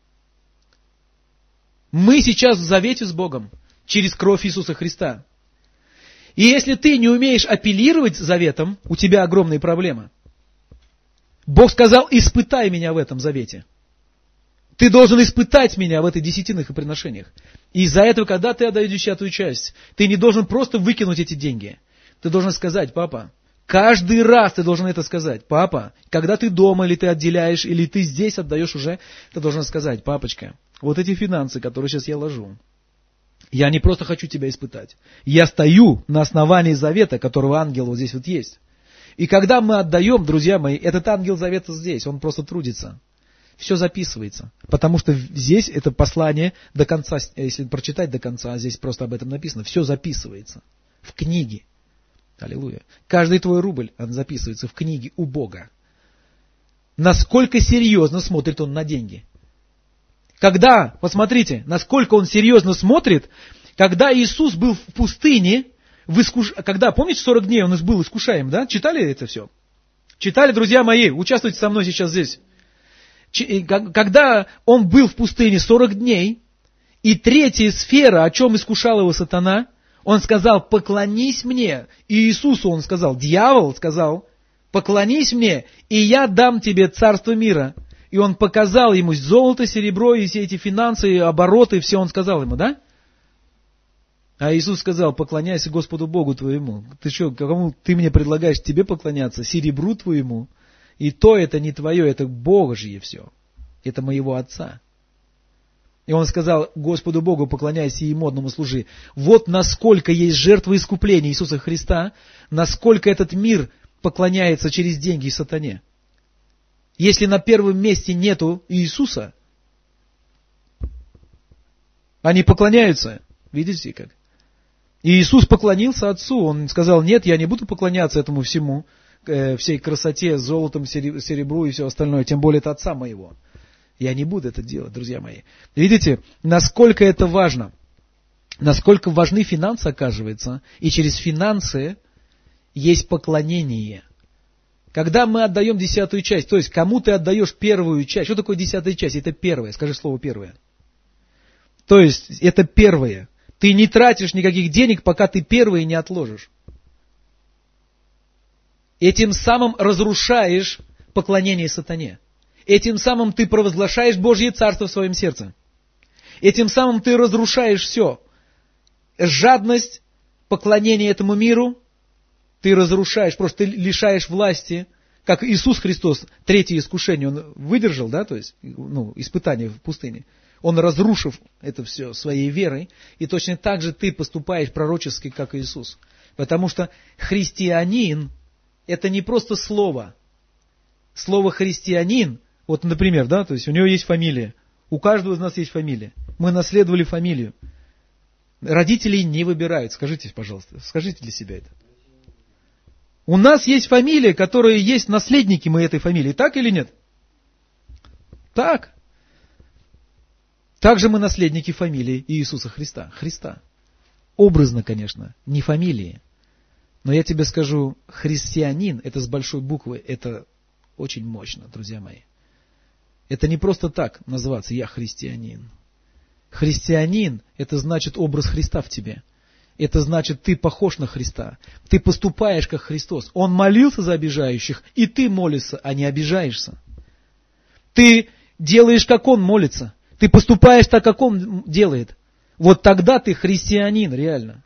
Мы сейчас в завете с Богом, через кровь Иисуса Христа. И если ты не умеешь апеллировать заветом, у тебя огромные проблемы. Бог сказал, испытай меня в этом завете. Ты должен испытать меня в этой десятинах и приношениях. И из-за этого, когда ты отдаешь десятую часть, ты не должен просто выкинуть эти деньги. Ты должен сказать, папа, каждый раз ты должен это сказать. Папа, когда ты дома, или ты отделяешь, или ты здесь отдаешь уже, ты должен сказать, папочка, вот эти финансы, которые сейчас я ложу, я не просто хочу тебя испытать. Я стою на основании завета, которого ангел вот здесь вот есть. И когда мы отдаем, друзья мои, этот ангел завета здесь, он просто трудится. Все записывается, потому что здесь это послание до конца, если прочитать до конца, здесь просто об этом написано, все записывается в книге. Аллилуйя. Каждый твой рубль, он записывается в книге у Бога. Насколько серьезно смотрит он на деньги. Когда, посмотрите, насколько он серьезно смотрит, когда Иисус был в пустыне, в искуш... когда, помните, сорок дней он был искушаем, да? Читали это все? Читали, друзья мои? Участвуйте со мной сейчас здесь. Когда он был в пустыне сорок дней, и третья сфера, о чем искушал его сатана, он сказал, поклонись мне. И Иисусу он сказал, дьявол сказал, поклонись мне, и я дам тебе царство мира. И он показал ему золото, серебро, и все эти финансы, обороты, все он сказал ему, да? А Иисус сказал, поклоняйся Господу Богу твоему. Ты что, кому ты мне предлагаешь тебе поклоняться? Серебру твоему? И то это не твое, это Божье все. Это моего Отца. И он сказал: Господу Богу поклоняйся и модному служи. Вот насколько есть жертва искупления Иисуса Христа, насколько этот мир поклоняется через деньги сатане. Если на первом месте нету Иисуса, они поклоняются. Видите как? И Иисус поклонился Отцу. Он сказал: нет, я не буду поклоняться этому всему, всей красоте, золотом, серебру и все остальное, тем более это Отца моего. Я не буду это делать, друзья мои. Видите, насколько это важно, насколько важны финансы, оказывается, и через финансы есть поклонение. Когда мы отдаем десятую часть, то есть кому ты отдаешь первую часть, что такое десятая часть? Это первое, скажи слово первое. То есть это первое. Ты не тратишь никаких денег, пока ты первое не отложишь. Этим самым разрушаешь поклонение сатане. Этим самым ты провозглашаешь Божье Царство в своем сердце. Этим самым ты разрушаешь все. Жадность, поклонение этому миру, ты разрушаешь, просто ты лишаешь власти. Как Иисус Христос, третье искушение, Он выдержал, да, то есть, ну, испытание в пустыне. Он, разрушив это все своей верой, и точно так же ты поступаешь пророчески, как Иисус. Потому что христианин – это не просто слово. Слово христианин, вот, например, да, то есть у него есть фамилия. У каждого из нас есть фамилия. Мы наследовали фамилию. Родителей не выбирают. Скажите, пожалуйста, скажите для себя это. У нас есть фамилия, которая есть наследники мы этой фамилии. Так или нет? Так. Также мы наследники фамилии Иисуса Христа. Христа. Образно, конечно, не фамилии. Но я тебе скажу, христианин, это с большой буквы, это очень мощно, друзья мои. Это не просто так называться «я христианин». Христианин – это значит образ Христа в тебе. Это значит, ты похож на Христа. Ты поступаешь, как Христос. Он молился за обижающих, и ты молишься, а не обижаешься. Ты делаешь, как Он молится. Ты поступаешь так, как Он делает. Вот тогда ты христианин, реально.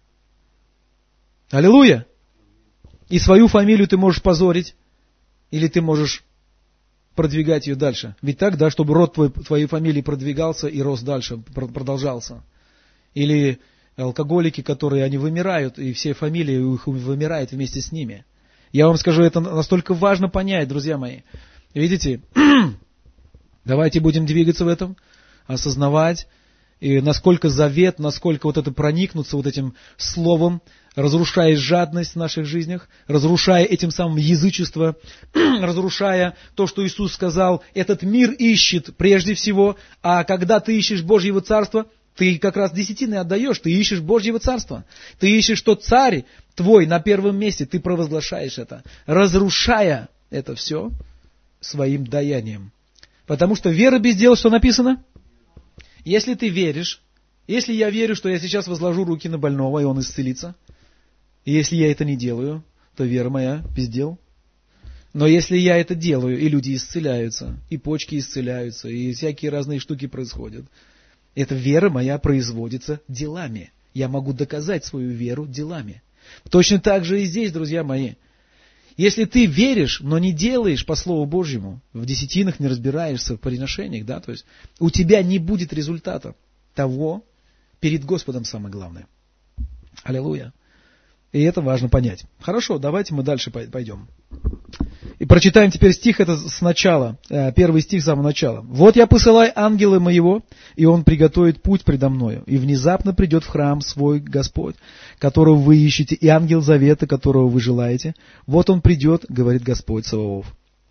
Аллилуйя! И свою фамилию ты можешь позорить, или ты можешь продвигать ее дальше. Ведь так, да, чтобы род твой, твоей фамилии продвигался и рос дальше, продолжался. Или алкоголики, которые, они вымирают, и все фамилии их вымирают вместе с ними. Я вам скажу, это настолько важно понять, друзья мои. Видите, давайте будем двигаться в этом, осознавать, и насколько завет, насколько вот это проникнуться вот этим словом, разрушая жадность в наших жизнях, разрушая этим самым язычество, разрушая то, что Иисус сказал, этот мир ищет прежде всего, а когда ты ищешь Божьего Царства, ты как раз десятины отдаешь, ты ищешь Божьего Царства. Ты ищешь, что царь твой на первом месте, ты провозглашаешь это, разрушая это все своим даянием. Потому что вера без дела, что написано? Если ты веришь, если я верю, что я сейчас возложу руки на больного, и он исцелится, и если я это не делаю, то вера моя без дел. Но если я это делаю, и люди исцеляются, и почки исцеляются, и всякие разные штуки происходят, эта вера моя производится делами. Я могу доказать свою веру делами. Точно так же и здесь, друзья мои. Если ты веришь, но не делаешь по Слову Божьему, в десятинах не разбираешься, в приношениях, да, то есть у тебя не будет результата того перед Господом, самое главное. Аллилуйя. И это важно понять. Хорошо, давайте мы дальше пойдем. И прочитаем теперь стих, это сначала, первый стих с самого начала. «Вот я посылаю ангела моего, и он приготовит путь предо мною, и внезапно придет в храм свой Господь, которого вы ищете, и ангел завета, которого вы желаете. Вот он придет, говорит Господь Саваоф.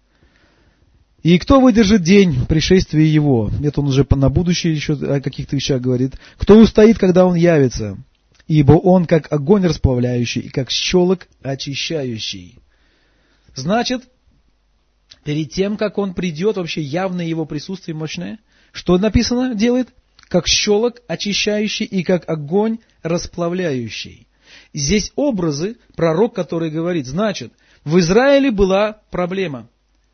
И кто выдержит день пришествия его?» Это он уже на будущее еще о каких-то вещах говорит. «Кто устоит, когда он явится? Ибо он как огонь расплавляющий, и как щелок очищающий». Значит, перед тем, как он придет, вообще явное его присутствие мощное, что написано делает? Как щелок очищающий и как огонь расплавляющий. Здесь образы, пророк, который говорит, значит, в Израиле была проблема.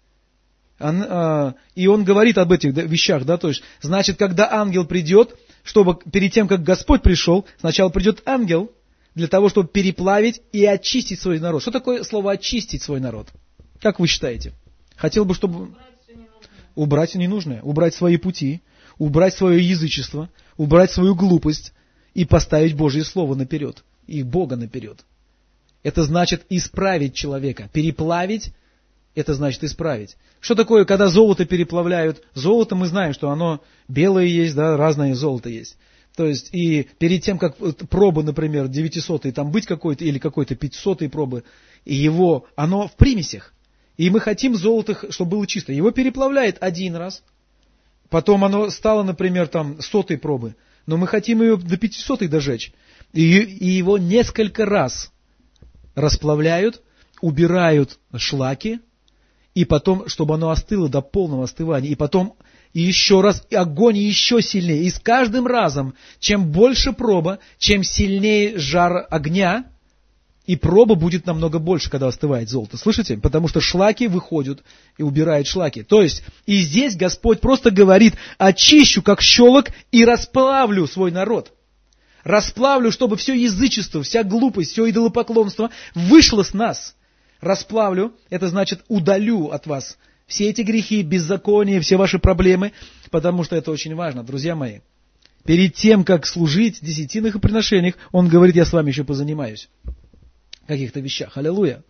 И он говорит об этих вещах, да, то есть, значит, когда ангел придет, чтобы перед тем, как Господь пришел, сначала придет ангел, для того, чтобы переплавить и очистить свой народ. Что такое слово «очистить свой народ»? Как вы считаете? Хотел бы, чтобы... Убрать все ненужное. Убрать свои пути. убрать свое язычество, убрать свою глупость и поставить Божье Слово наперед, и Бога наперед. Это значит исправить человека. Переплавить – это значит исправить. Что такое, когда золото переплавляют? Золото мы знаем, что оно белое есть, да, разное золото есть. То есть, и перед тем, как пробы, например, девятисотой там быть какой-то, или какой-то пятисотой пробы, и его, оно в примесях. И мы хотим золото, чтобы было чисто. Его переплавляет один раз, потом оно стало, например, там сотой пробы, но мы хотим ее до пятисотой дожечь. И, и его несколько раз расплавляют, убирают шлаки, и потом, чтобы оно остыло до полного остывания, и потом и еще раз, и огонь еще сильнее. И с каждым разом, чем больше проба, чем сильнее жар огня, и проба будет намного больше, когда остывает золото. Слышите? Потому что шлаки выходят и убирают шлаки. То есть, и здесь Господь просто говорит: очищу, как щелок, и расплавлю свой народ. Расплавлю, чтобы все язычество, вся глупость, все идолопоклонство вышло с нас. Расплавлю, это значит удалю от вас все эти грехи, беззакония, все ваши проблемы, потому что это очень важно, друзья мои. Перед тем, как служить в десятинных и приношениях, Он говорит: я с вами еще позанимаюсь в каких-то вещах. Аллилуйя.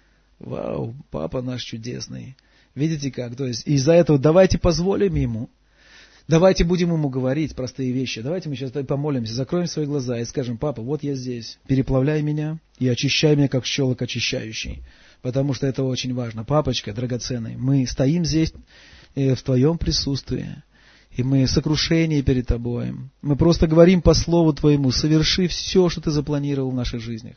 Вау, папа наш чудесный. Видите как? То есть из-за этого давайте позволим Ему. Давайте будем Ему говорить простые вещи. Давайте мы сейчас помолимся, закроем свои глаза и скажем: папа, вот я здесь, переплавляй меня и очищай меня, как щелок очищающий. Потому что это очень важно. Папочка драгоценный, мы стоим здесь в Твоем присутствии, и мы в сокрушении перед Тобой. Мы просто говорим по Слову Твоему: соверши все, что Ты запланировал в наших жизнях.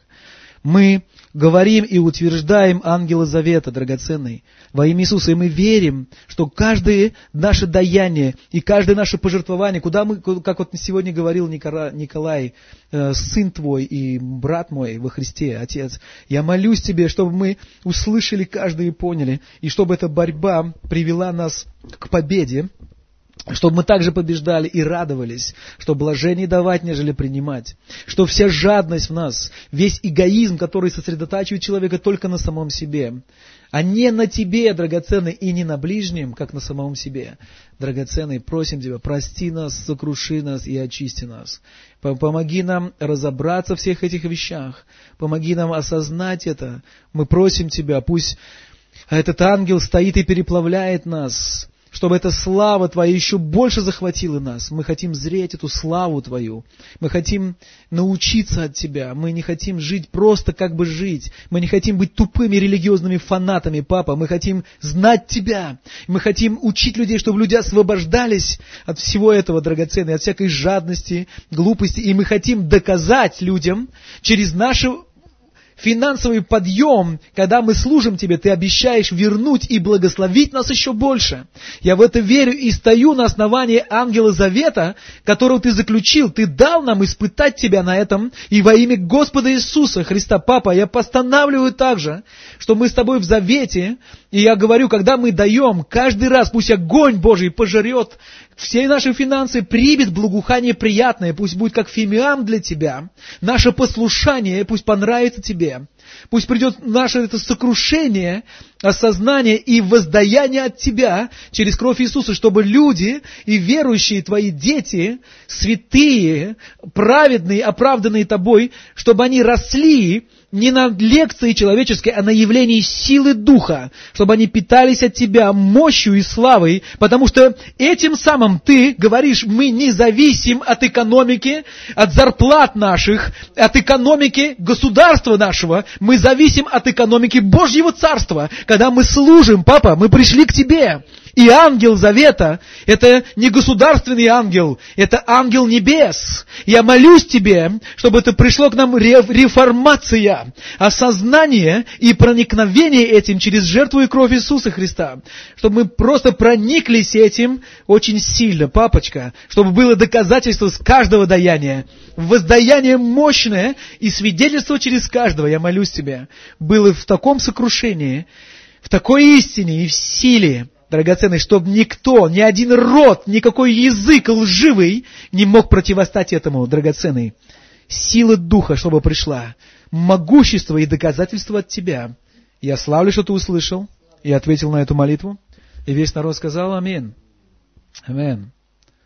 Мы говорим и утверждаем ангела завета, драгоценный, во имя Иисуса. И мы верим, что каждое наше даяние и каждое наше пожертвование, куда мы, как вот сегодня говорил Николай, сын твой и брат мой во Христе, Отец, я молюсь Тебе, чтобы мы услышали каждый и поняли, и чтобы эта борьба привела нас к победе, чтобы мы также побеждали и радовались, что блажение давать, нежели принимать, что вся жадность в нас, весь эгоизм, который сосредотачивает человека только на самом себе, а не на Тебе, драгоценный, и не на ближнем, как на самом себе. Драгоценный, просим Тебя, прости нас, сокруши нас и очисти нас. Помоги нам разобраться в всех этих вещах, помоги нам осознать это. Мы просим Тебя, пусть этот ангел стоит и переплавляет нас, чтобы эта слава Твоя еще больше захватила нас. Мы хотим зреть эту славу Твою. Мы хотим научиться от Тебя. Мы не хотим жить просто как бы жить. Мы не хотим быть тупыми религиозными фанатами, Папа. Мы хотим знать Тебя. Мы хотим учить людей, чтобы люди освобождались от всего этого, драгоценного, от всякой жадности, глупости. И мы хотим доказать людям через наши финансовый подъем, когда мы служим Тебе, Ты обещаешь вернуть и благословить нас еще больше. Я в это верю и стою на основании ангела завета, которого Ты заключил. Ты дал нам испытать Тебя на этом. И во имя Господа Иисуса Христа, Папа, я постанавливаю также, что мы с Тобой в завете. И я говорю, когда мы даем, каждый раз пусть огонь Божий пожрет все наши финансы, примет благоухание приятное, пусть будет как фимиам для Тебя. Наше послушание пусть понравится Тебе. Пусть придет наше это сокрушение, осознание и воздаяние от Тебя через кровь Иисуса, чтобы люди и верующие Твои дети, святые, праведные, оправданные Тобой, чтобы они росли не на лекции человеческой, а на явлении силы Духа, чтобы они питались от Тебя мощью и славой, потому что этим самым Ты говоришь: мы не зависим от экономики, от зарплат наших, от экономики государства нашего, мы зависим от экономики Божьего Царства. Когда мы служим, Папа, мы пришли к Тебе. И ангел завета – это не государственный ангел, это ангел небес. Я молюсь Тебе, чтобы это пришло к нам реформация, осознание и проникновение этим через жертву и кровь Иисуса Христа. Чтобы мы просто прониклись этим очень сильно, папочка, чтобы было доказательство с каждого даяния, воздаяние мощное и свидетельство через каждого, я молюсь Тебе, было в таком сокрушении, в такой истине и в силе, драгоценный, чтобы никто, ни один род, никакой язык лживый не мог противостать этому, драгоценный. Сила Духа, чтобы пришла, могущество и доказательство от Тебя. Я славлю, что Ты услышал и ответил на эту молитву. И весь народ сказал аминь. Аминь.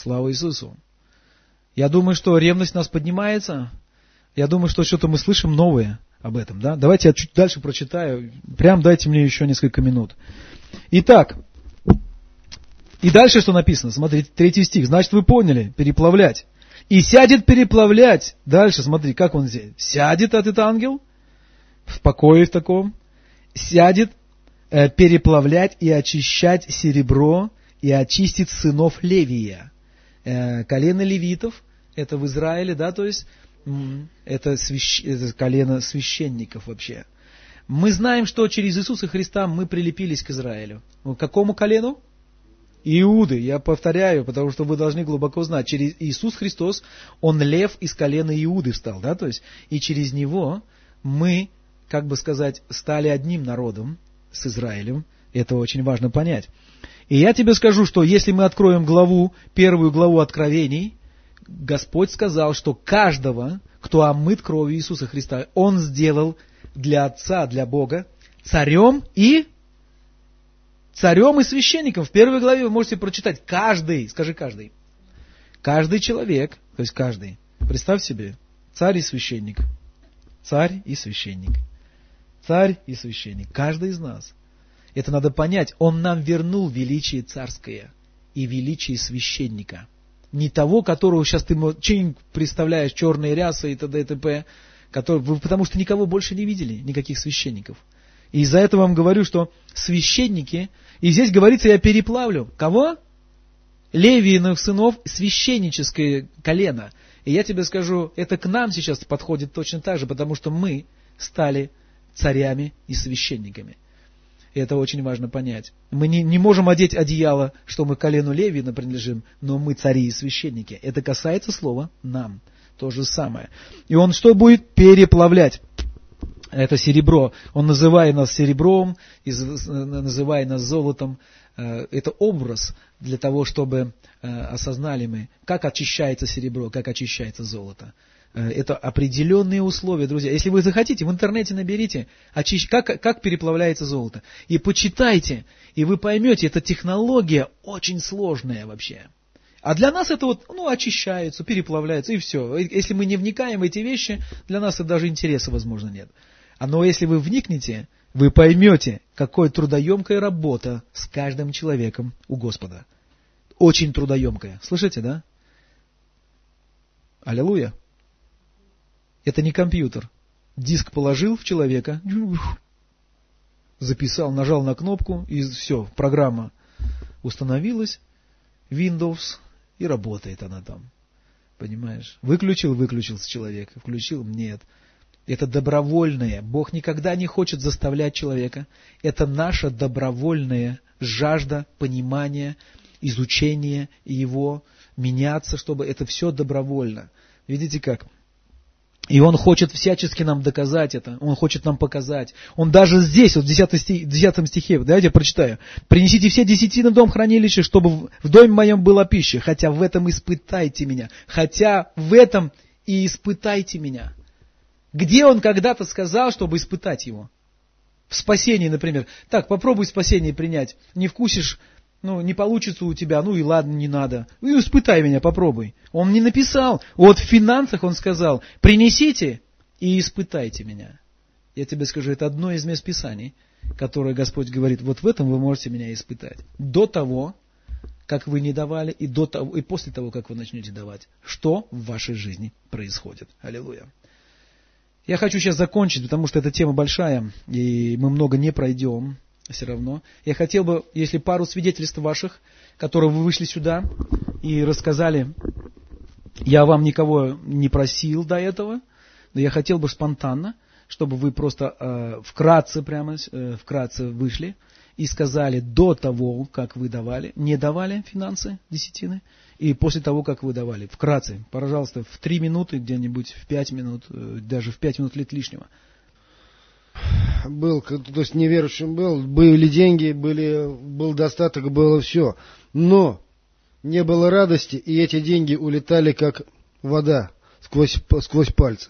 Слава Иисусу. Я думаю, что ревность у нас поднимается. Я думаю, что что-то мы слышим новое об этом. Да? Давайте я чуть дальше прочитаю. Прям дайте мне еще несколько минут. Итак, и дальше что написано? Смотрите, третий стих. Значит, вы поняли, переплавлять. И сядет переплавлять. Дальше, смотри, как он здесь. Сядет этот ангел в покое в таком. Сядет э, переплавлять и очищать серебро и очистит сынов Левия. Э, колено левитов, это в Израиле, да, то есть м, это, свящ... это колено священников вообще. Мы знаем, что через Иисуса Христа мы прилепились к Израилю. К какому колену? Иуды, я повторяю, потому что вы должны глубоко знать, через Иисус Христос, Он лев из колена Иуды встал, да, то есть, и через Него мы, как бы сказать, стали одним народом с Израилем, это очень важно понять. И я тебе скажу, что если мы откроем главу, первую главу Откровений, Господь сказал, что каждого, кто омыт кровью Иисуса Христа, Он сделал для Отца, для Бога, царем и царем и священником. В первой главе вы можете прочитать каждый, скажи каждый, каждый человек, то есть каждый, представь себе, царь и священник, царь и священник, царь и священник, каждый из нас. Это надо понять, Он нам вернул величие царское и величие священника. Не того, которого сейчас ты что-нибудь представляешь, черные рясы и т.д. и т.п., который, потому что никого больше не видели, никаких священников. И из-за этого вам говорю, что священники, и здесь говорится, я переплавлю. Кого? Левииных сынов, священническое колено. И я тебе скажу, это к нам сейчас подходит точно так же, потому что мы стали царями и священниками. И это очень важно понять. Мы не, не можем одеть одеяло, что мы колену Левиина принадлежим, но мы цари и священники. Это касается слова «нам». То же самое. И он что будет? Переплавлять. Это серебро. Он называет нас серебром, называет нас золотом. Это образ для того, чтобы осознали мы, как очищается серебро, как очищается золото. Это определенные условия, друзья. Если вы захотите, в интернете наберите, очищ... как, как переплавляется золото. И почитайте, и вы поймете, эта технология очень сложная вообще. А для нас это вот, ну, очищается, переплавляется, и все. Если мы не вникаем в эти вещи, для нас это даже интереса, возможно, нет. Но если вы вникнете, вы поймете, какая трудоемкая работа с каждым человеком у Господа. Очень трудоемкая. Слышите, да? Аллилуйя. Это не компьютер. Диск положил в человека, записал, нажал на кнопку, и все, программа установилась, Windows, и работает она там. Понимаешь? Выключил, выключил с человека, включил, нет. Это добровольное. Бог никогда не хочет заставлять человека. Это наша добровольная жажда понимания, изучения Его, меняться, чтобы это все добровольно. Видите как? И Он хочет всячески нам доказать это. Он хочет нам показать. Он даже здесь, вот в десятом стихе, десятом стихе, давайте я прочитаю. «Принесите все десятины в дом хранилища, чтобы в доме моем была пища, хотя в этом испытайте меня». Хотя в этом и испытайте меня. Где Он когда-то сказал, чтобы испытать Его? В спасении, например. Так, попробуй спасение принять. Не вкусишь, ну, не получится у тебя, ну и ладно, не надо. Ну, испытай меня, попробуй. Он не написал. Вот в финансах Он сказал, принесите и испытайте меня. Я тебе скажу, это одно из мест Писаний, которое Господь говорит, вот в этом вы можете меня испытать. До того, как вы не давали, и, до того, и после того, как вы начнете давать. Что в вашей жизни происходит. Аллилуйя. Я хочу сейчас закончить, потому что эта тема большая, и мы много не пройдем все равно. Я хотел бы, если пару свидетельств ваших, которые вы вышли сюда и рассказали, я вам никого не просил до этого, но я хотел бы спонтанно, чтобы вы просто э, вкратце, прямо э, вкратце вышли и сказали до того, как вы давали, не давали финансы, десятины, и после того, как вы давали. Вкратце, пожалуйста, в три минуты где-нибудь, в пять минут, даже в пять минут лет лишнего. Был, то есть неверующим был, были деньги, были, был достаток, было все. Но не было радости, и эти деньги улетали как вода сквозь, сквозь пальцы.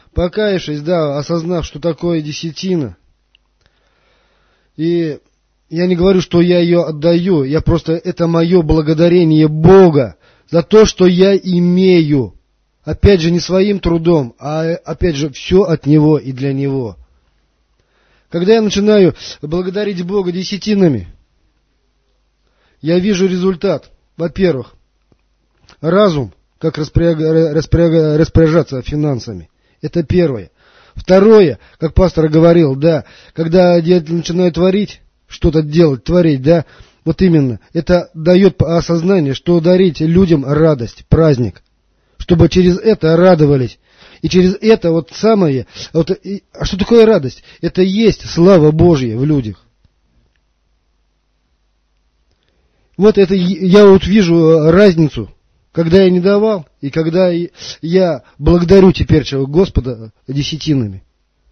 Покаявшись, да, осознав, что такое десятина, и я не говорю, что я ее отдаю, я просто, это мое благодарение Бога за то, что я имею. Опять же, не своим трудом, а опять же, все от Него и для Него. Когда я начинаю благодарить Бога десятинами, я вижу результат. Во-первых, разум, как распоряжаться финансами. Это первое. Второе, как пастор говорил, да, когда я начинаю творить, что-то делать, творить, да, вот именно, это дает осознание, что дарить людям радость, праздник, чтобы через это радовались. И через это вот самое, вот, и, а что такое радость? Это есть слава Божья в людях. Вот это я вот вижу разницу, когда я не давал, и когда я благодарю теперь Господа десятинами.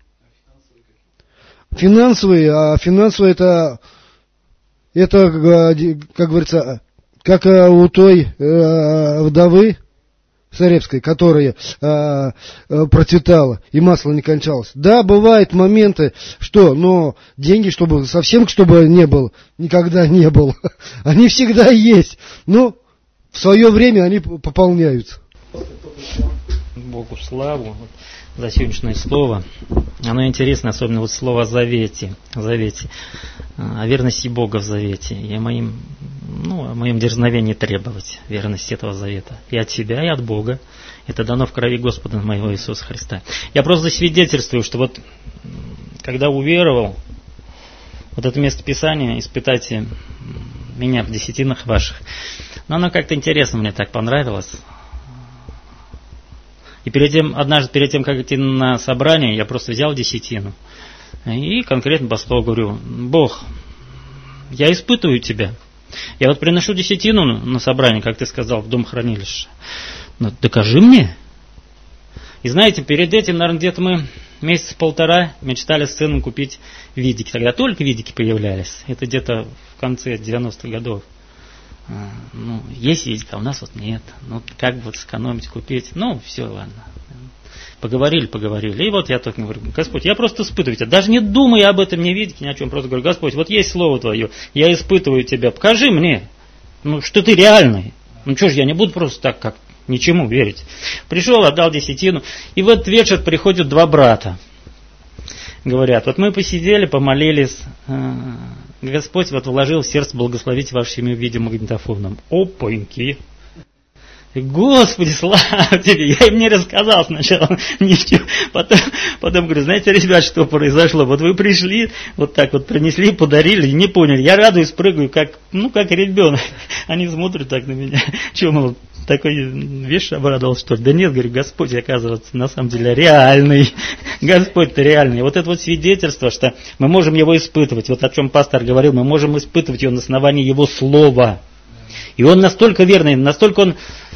Финансовые, а финансовые это, это, как говорится, как у той э, вдовы Сарепской, которая э, э, процветала и масло не кончалось. Да, бывают моменты, что, но деньги, чтобы совсем, чтобы не было, никогда не было. Они всегда есть, но в свое время они пополняются. Богу славу за сегодняшнее слово. Оно интересно, особенно вот слово о завете, о завете, о верности Бога в завете и о моем, ну, о моем дерзновении требовать верности этого завета и от себя, и от Бога. Это дано в крови Господа моего Иисуса Христа. Я просто свидетельствую, что вот когда уверовал, вот это место Писания, испытайте меня в десятинах ваших, но оно как-то интересно мне так понравилось. И перед тем, однажды перед тем, как идти на собрание, я просто взял десятину и конкретно Богу говорю: Бог, я испытываю Тебя. Я вот приношу десятину на собрание, как ты сказал, в дом хранилища. Но докажи мне. И знаете, перед этим, наверное, где-то мы месяца полтора мечтали с сыном купить видики. Тогда только видики появлялись. Это где-то в конце девяностых годов. Ну, есть видики, а у нас вот нет. Ну, как бы вот сэкономить, купить. Ну, все, ладно. Поговорили, поговорили. И вот я только говорю: Господь, я просто испытываю Тебя. Даже не думая об этом, не видите, ни о чем. Просто говорю: Господь, вот есть Слово Твое, я испытываю Тебя. Покажи мне, ну, что Ты реальный. Ну, что ж, я не буду просто так, как ничему верить. Пришел, отдал десятину. И в этот вечер приходят два брата. Говорят: вот мы посидели, помолились. Господь вот вложил в сердце благословить вашу семью в виде магнитофона. Опаньки! Господи, слава Тебе! Я им не рассказал сначала ничего. Потом, потом говорю: знаете, ребят, что произошло? Вот вы пришли, вот так вот принесли, подарили, и не поняли. Я радуюсь, прыгаю, как, ну, как ребенок. Они смотрят так на меня. Че, мол, такой вещь обрадовался, что ли? Да нет, говорю, Господь, оказывается, на самом деле реальный. Господь-то реальный. Вот это вот свидетельство, что мы можем Его испытывать. Вот о чем пастор говорил, мы можем испытывать Его на основании Его Слова. И Он настолько верный, настолько Он...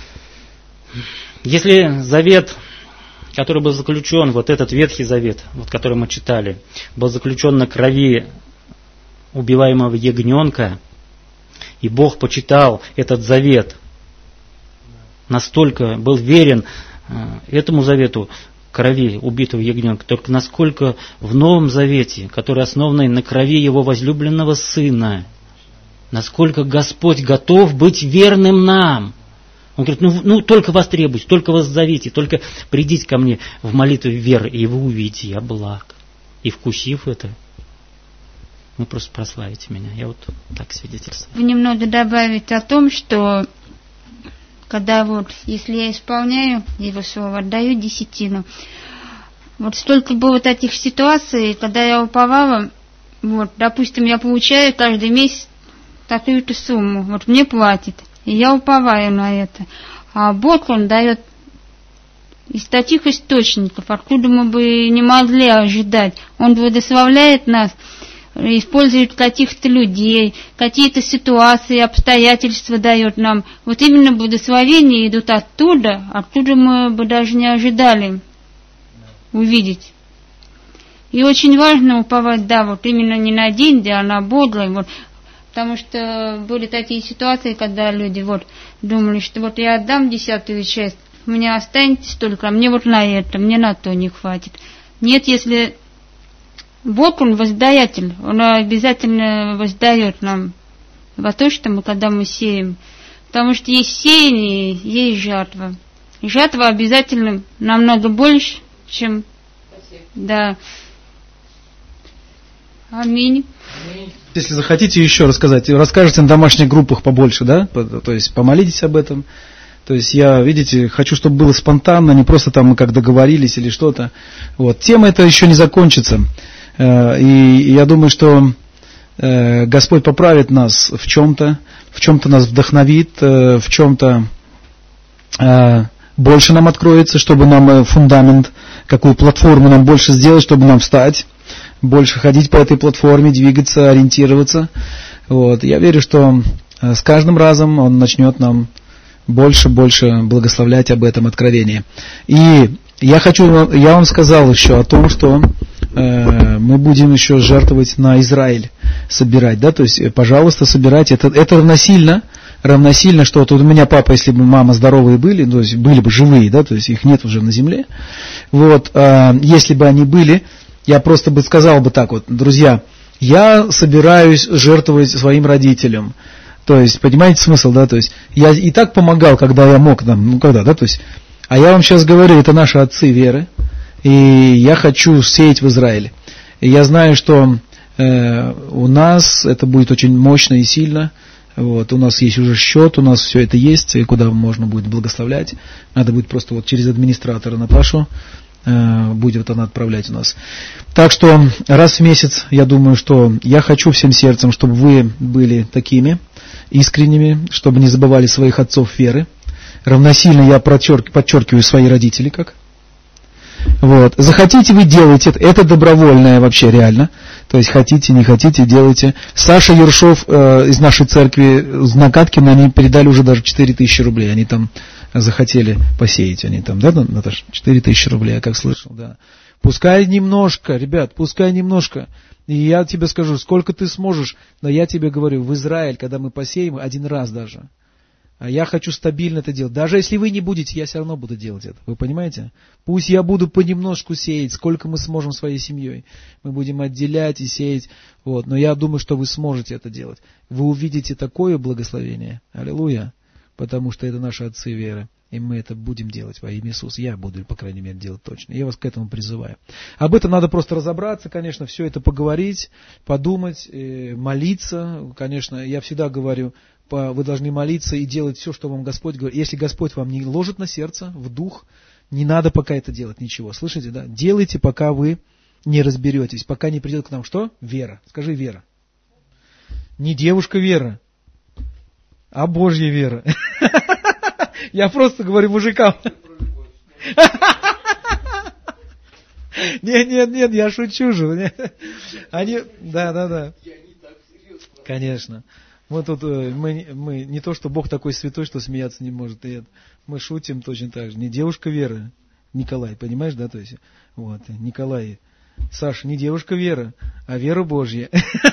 Если завет, который был заключен, вот этот Ветхий Завет, вот который мы читали, был заключен на крови убиваемого ягненка, и Бог почитал этот завет, настолько был верен этому завету крови убитого ягненка, только насколько в Новом Завете, который основан на крови Его возлюбленного Сына, насколько Господь готов быть верным нам. Он говорит: ну, ну только вас требуйте, только вас зовите, только придите ко мне в молитве веры, и вы увидите, я благ. И вкусив это, вы просто прославите меня. Я вот так свидетельствую. Немного добавить о том, что когда вот, если я исполняю Его Слово, отдаю десятину, вот столько было таких ситуаций, когда я уповала, вот, допустим, я получаю каждый месяц такую-то сумму, вот мне платит, и я уповаю на это. А Бог, Он дает из таких источников, откуда мы бы не могли ожидать. Он благословляет нас, использует каких-то людей, какие-то ситуации, обстоятельства дает нам. Вот именно благословения идут оттуда, откуда мы бы даже не ожидали увидеть. И очень важно уповать, да, вот именно не на деньги, а на Бога, вот. Потому что были такие ситуации, когда люди вот думали, что вот я отдам десятую часть, у меня останется столько, а мне вот на это, мне на то не хватит. Нет, если Бог, Он воздаятель, Он обязательно воздает нам за то, что мы, когда мы сеем. Потому что есть сеяние, есть жатва. И жатва обязательно намного больше, чем... Да. Аминь. Если захотите еще рассказать, расскажите на домашних группах побольше, да? То есть помолитесь об этом. То есть я, видите, хочу, чтобы было спонтанно, не просто там мы как договорились или что-то. Вот. Тема эта еще не закончится. И я думаю, что Господь поправит нас в чем-то, в чем-то нас вдохновит, в чем-то больше нам откроется, чтобы нам фундамент, какую платформу нам больше сделать, чтобы нам встать, больше ходить по этой платформе, двигаться, ориентироваться. Вот. Я верю, что с каждым разом Он начнет нам больше-больше благословлять об этом откровении. И я хочу, я вам сказал еще о том, что э, мы будем еще жертвовать на Израиль, собирать, да, то есть, пожалуйста, собирайте, это, это равносильно, равносильно, что вот у меня папа, если бы мама здоровые были, то есть были бы живые, да, то есть их нет уже на земле, вот, э, если бы они были, я просто бы сказал бы так вот, друзья, я собираюсь жертвовать своим родителям. То есть, понимаете смысл, да, то есть, я и так помогал, когда я мог, там, ну, когда, да, то есть, а я вам сейчас говорю, это наши отцы веры, и я хочу сеять в Израиле. И я знаю, что э, у нас это будет очень мощно и сильно, вот, у нас есть уже счет, у нас все это есть, и куда можно будет благословлять, надо будет просто вот через администратора Наташу, э, будет она отправлять у нас. Так что, раз в месяц, я думаю, что я хочу всем сердцем, чтобы вы были такими, искренними, чтобы не забывали своих отцов веры. Равносильно я подчеркиваю свои родители как. Вот. Захотите вы делайте это, это добровольное вообще реально. То есть хотите, не хотите, делайте. Саша Ершов э, из нашей церкви, Накаткина, они передали уже даже четыре тысячи рублей. Они там захотели посеять. Они там, да, Наташа? четыре тысячи рублей, я как слышал, да. Пускай немножко, ребят, пускай немножко. И я тебе скажу, сколько ты сможешь, но я тебе говорю, в Израиль, когда мы посеем, один раз даже. А я хочу стабильно это делать. Даже если вы не будете, я все равно буду делать это. Вы понимаете? Пусть я буду понемножку сеять, сколько мы сможем своей семьей. Мы будем отделять и сеять. Вот. Но я думаю, что вы сможете это делать. Вы увидите такое благословение. Аллилуйя. Потому что это наши отцы веры. И мы это будем делать во имя Иисуса. Я буду, по крайней мере, делать точно. Я вас к этому призываю. Об этом надо просто разобраться, конечно, все это поговорить, подумать, молиться. Конечно, я всегда говорю, вы должны молиться и делать все, что вам Господь говорит. Если Господь вам не ложит на сердце, в дух, не надо пока это делать ничего. Слышите, да? Делайте, пока вы не разберетесь, пока не придет к нам что? Вера. Скажи вера. Не девушка вера, а Божья вера. Я просто говорю мужикам. Нет, нет, нет, я шучу же. Они, да, да, да. Конечно. Мы тут, мы, мы не то, что Бог такой святой, что смеяться не может. Нет. Мы шутим точно так же. Не девушка Вера, Николай, понимаешь, да? То есть, вот, Николай, Саша, не девушка Вера, а вера Божья.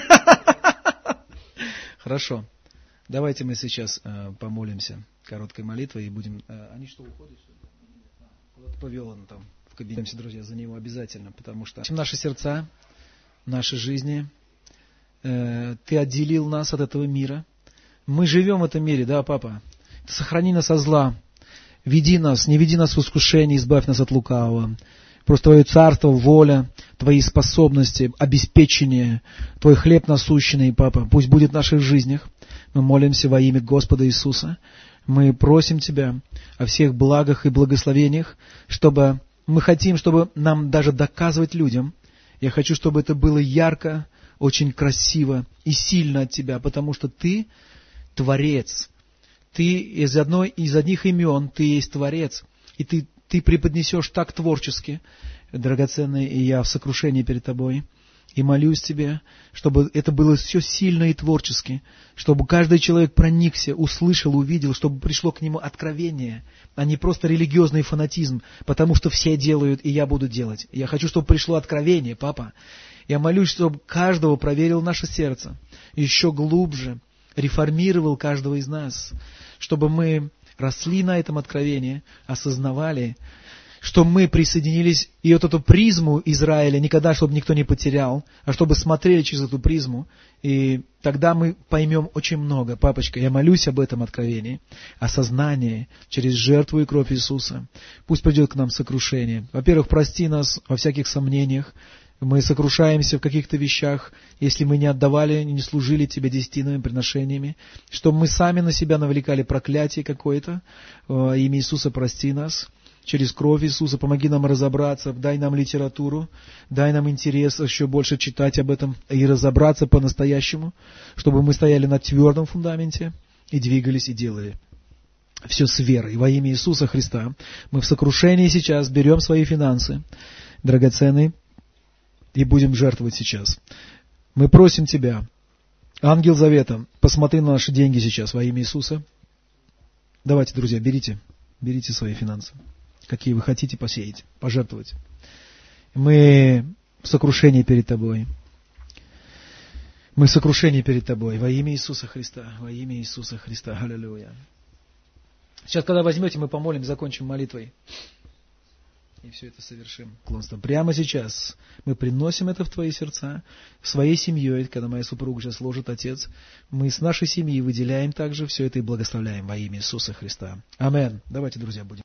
Хорошо. Давайте мы сейчас э, помолимся короткой молитвой и будем... Э, они что, уходят? Куда-то повел он там в кабинете, друзья, за него обязательно, потому что наши сердца, наши жизни, э, Ты отделил нас от этого мира. Мы живем в этом мире, да, Папа? Ты сохрани нас от зла, веди нас, не веди нас в искушение, избавь нас от лукавого. Просто Твое царство, воля, Твои способности, обеспечение, Твой хлеб насущный, Папа, пусть будет в наших жизнях. Мы молимся во имя Господа Иисуса. Мы просим Тебя о всех благах и благословениях, чтобы мы хотим, чтобы нам даже доказывать людям. Я хочу, чтобы это было ярко, очень красиво и сильно от Тебя, потому что Ты Творец. Ты из одной из одних имен, Ты есть Творец. И Ты, ты преподнесешь так творчески, драгоценный, и я в сокрушении перед Тобой. И молюсь Тебе, чтобы это было все сильно и творчески, чтобы каждый человек проникся, услышал, увидел, чтобы пришло к нему откровение, а не просто религиозный фанатизм, потому что все делают, и я буду делать. Я хочу, чтобы пришло откровение, Папа. Я молюсь, чтобы каждого проверил наше сердце, еще глубже, реформировал каждого из нас, чтобы мы росли на этом откровении, осознавали, что мы присоединились, и вот эту призму Израиля никогда, чтобы никто не потерял, а чтобы смотрели через эту призму, и тогда мы поймем очень много. Папочка, я молюсь об этом откровении, осознании через жертву и кровь Иисуса. Пусть придет к нам сокрушение. Во-первых, прости нас во всяких сомнениях. Мы сокрушаемся в каких-то вещах, если мы не отдавали, не служили Тебе десятинными приношениями, что мы сами на себя навлекали проклятие какое-то. Имя Иисуса прости нас. Через кровь Иисуса помоги нам разобраться, дай нам литературу, дай нам интерес еще больше читать об этом и разобраться по-настоящему, чтобы мы стояли на твердом фундаменте и двигались и делали все с верой. Во имя Иисуса Христа мы в сокрушении сейчас берем свои финансы драгоценные и будем жертвовать сейчас. Мы просим Тебя, Ангел Завета, посмотри на наши деньги сейчас во имя Иисуса. Давайте, друзья, берите, берите свои финансы, какие вы хотите посеять, пожертвовать. Мы в сокрушении перед Тобой. Мы в сокрушении перед Тобой во имя Иисуса Христа, во имя Иисуса Христа. Аллилуйя. Сейчас, когда возьмете, мы помолим, закончим молитвой. И все это совершим. Клонство. Прямо сейчас мы приносим это в Твои сердца, своей семьей, когда моя супруга сейчас ложит отец, мы с нашей семьи выделяем также все это и благословляем во имя Иисуса Христа. Амин. Давайте, друзья, будем.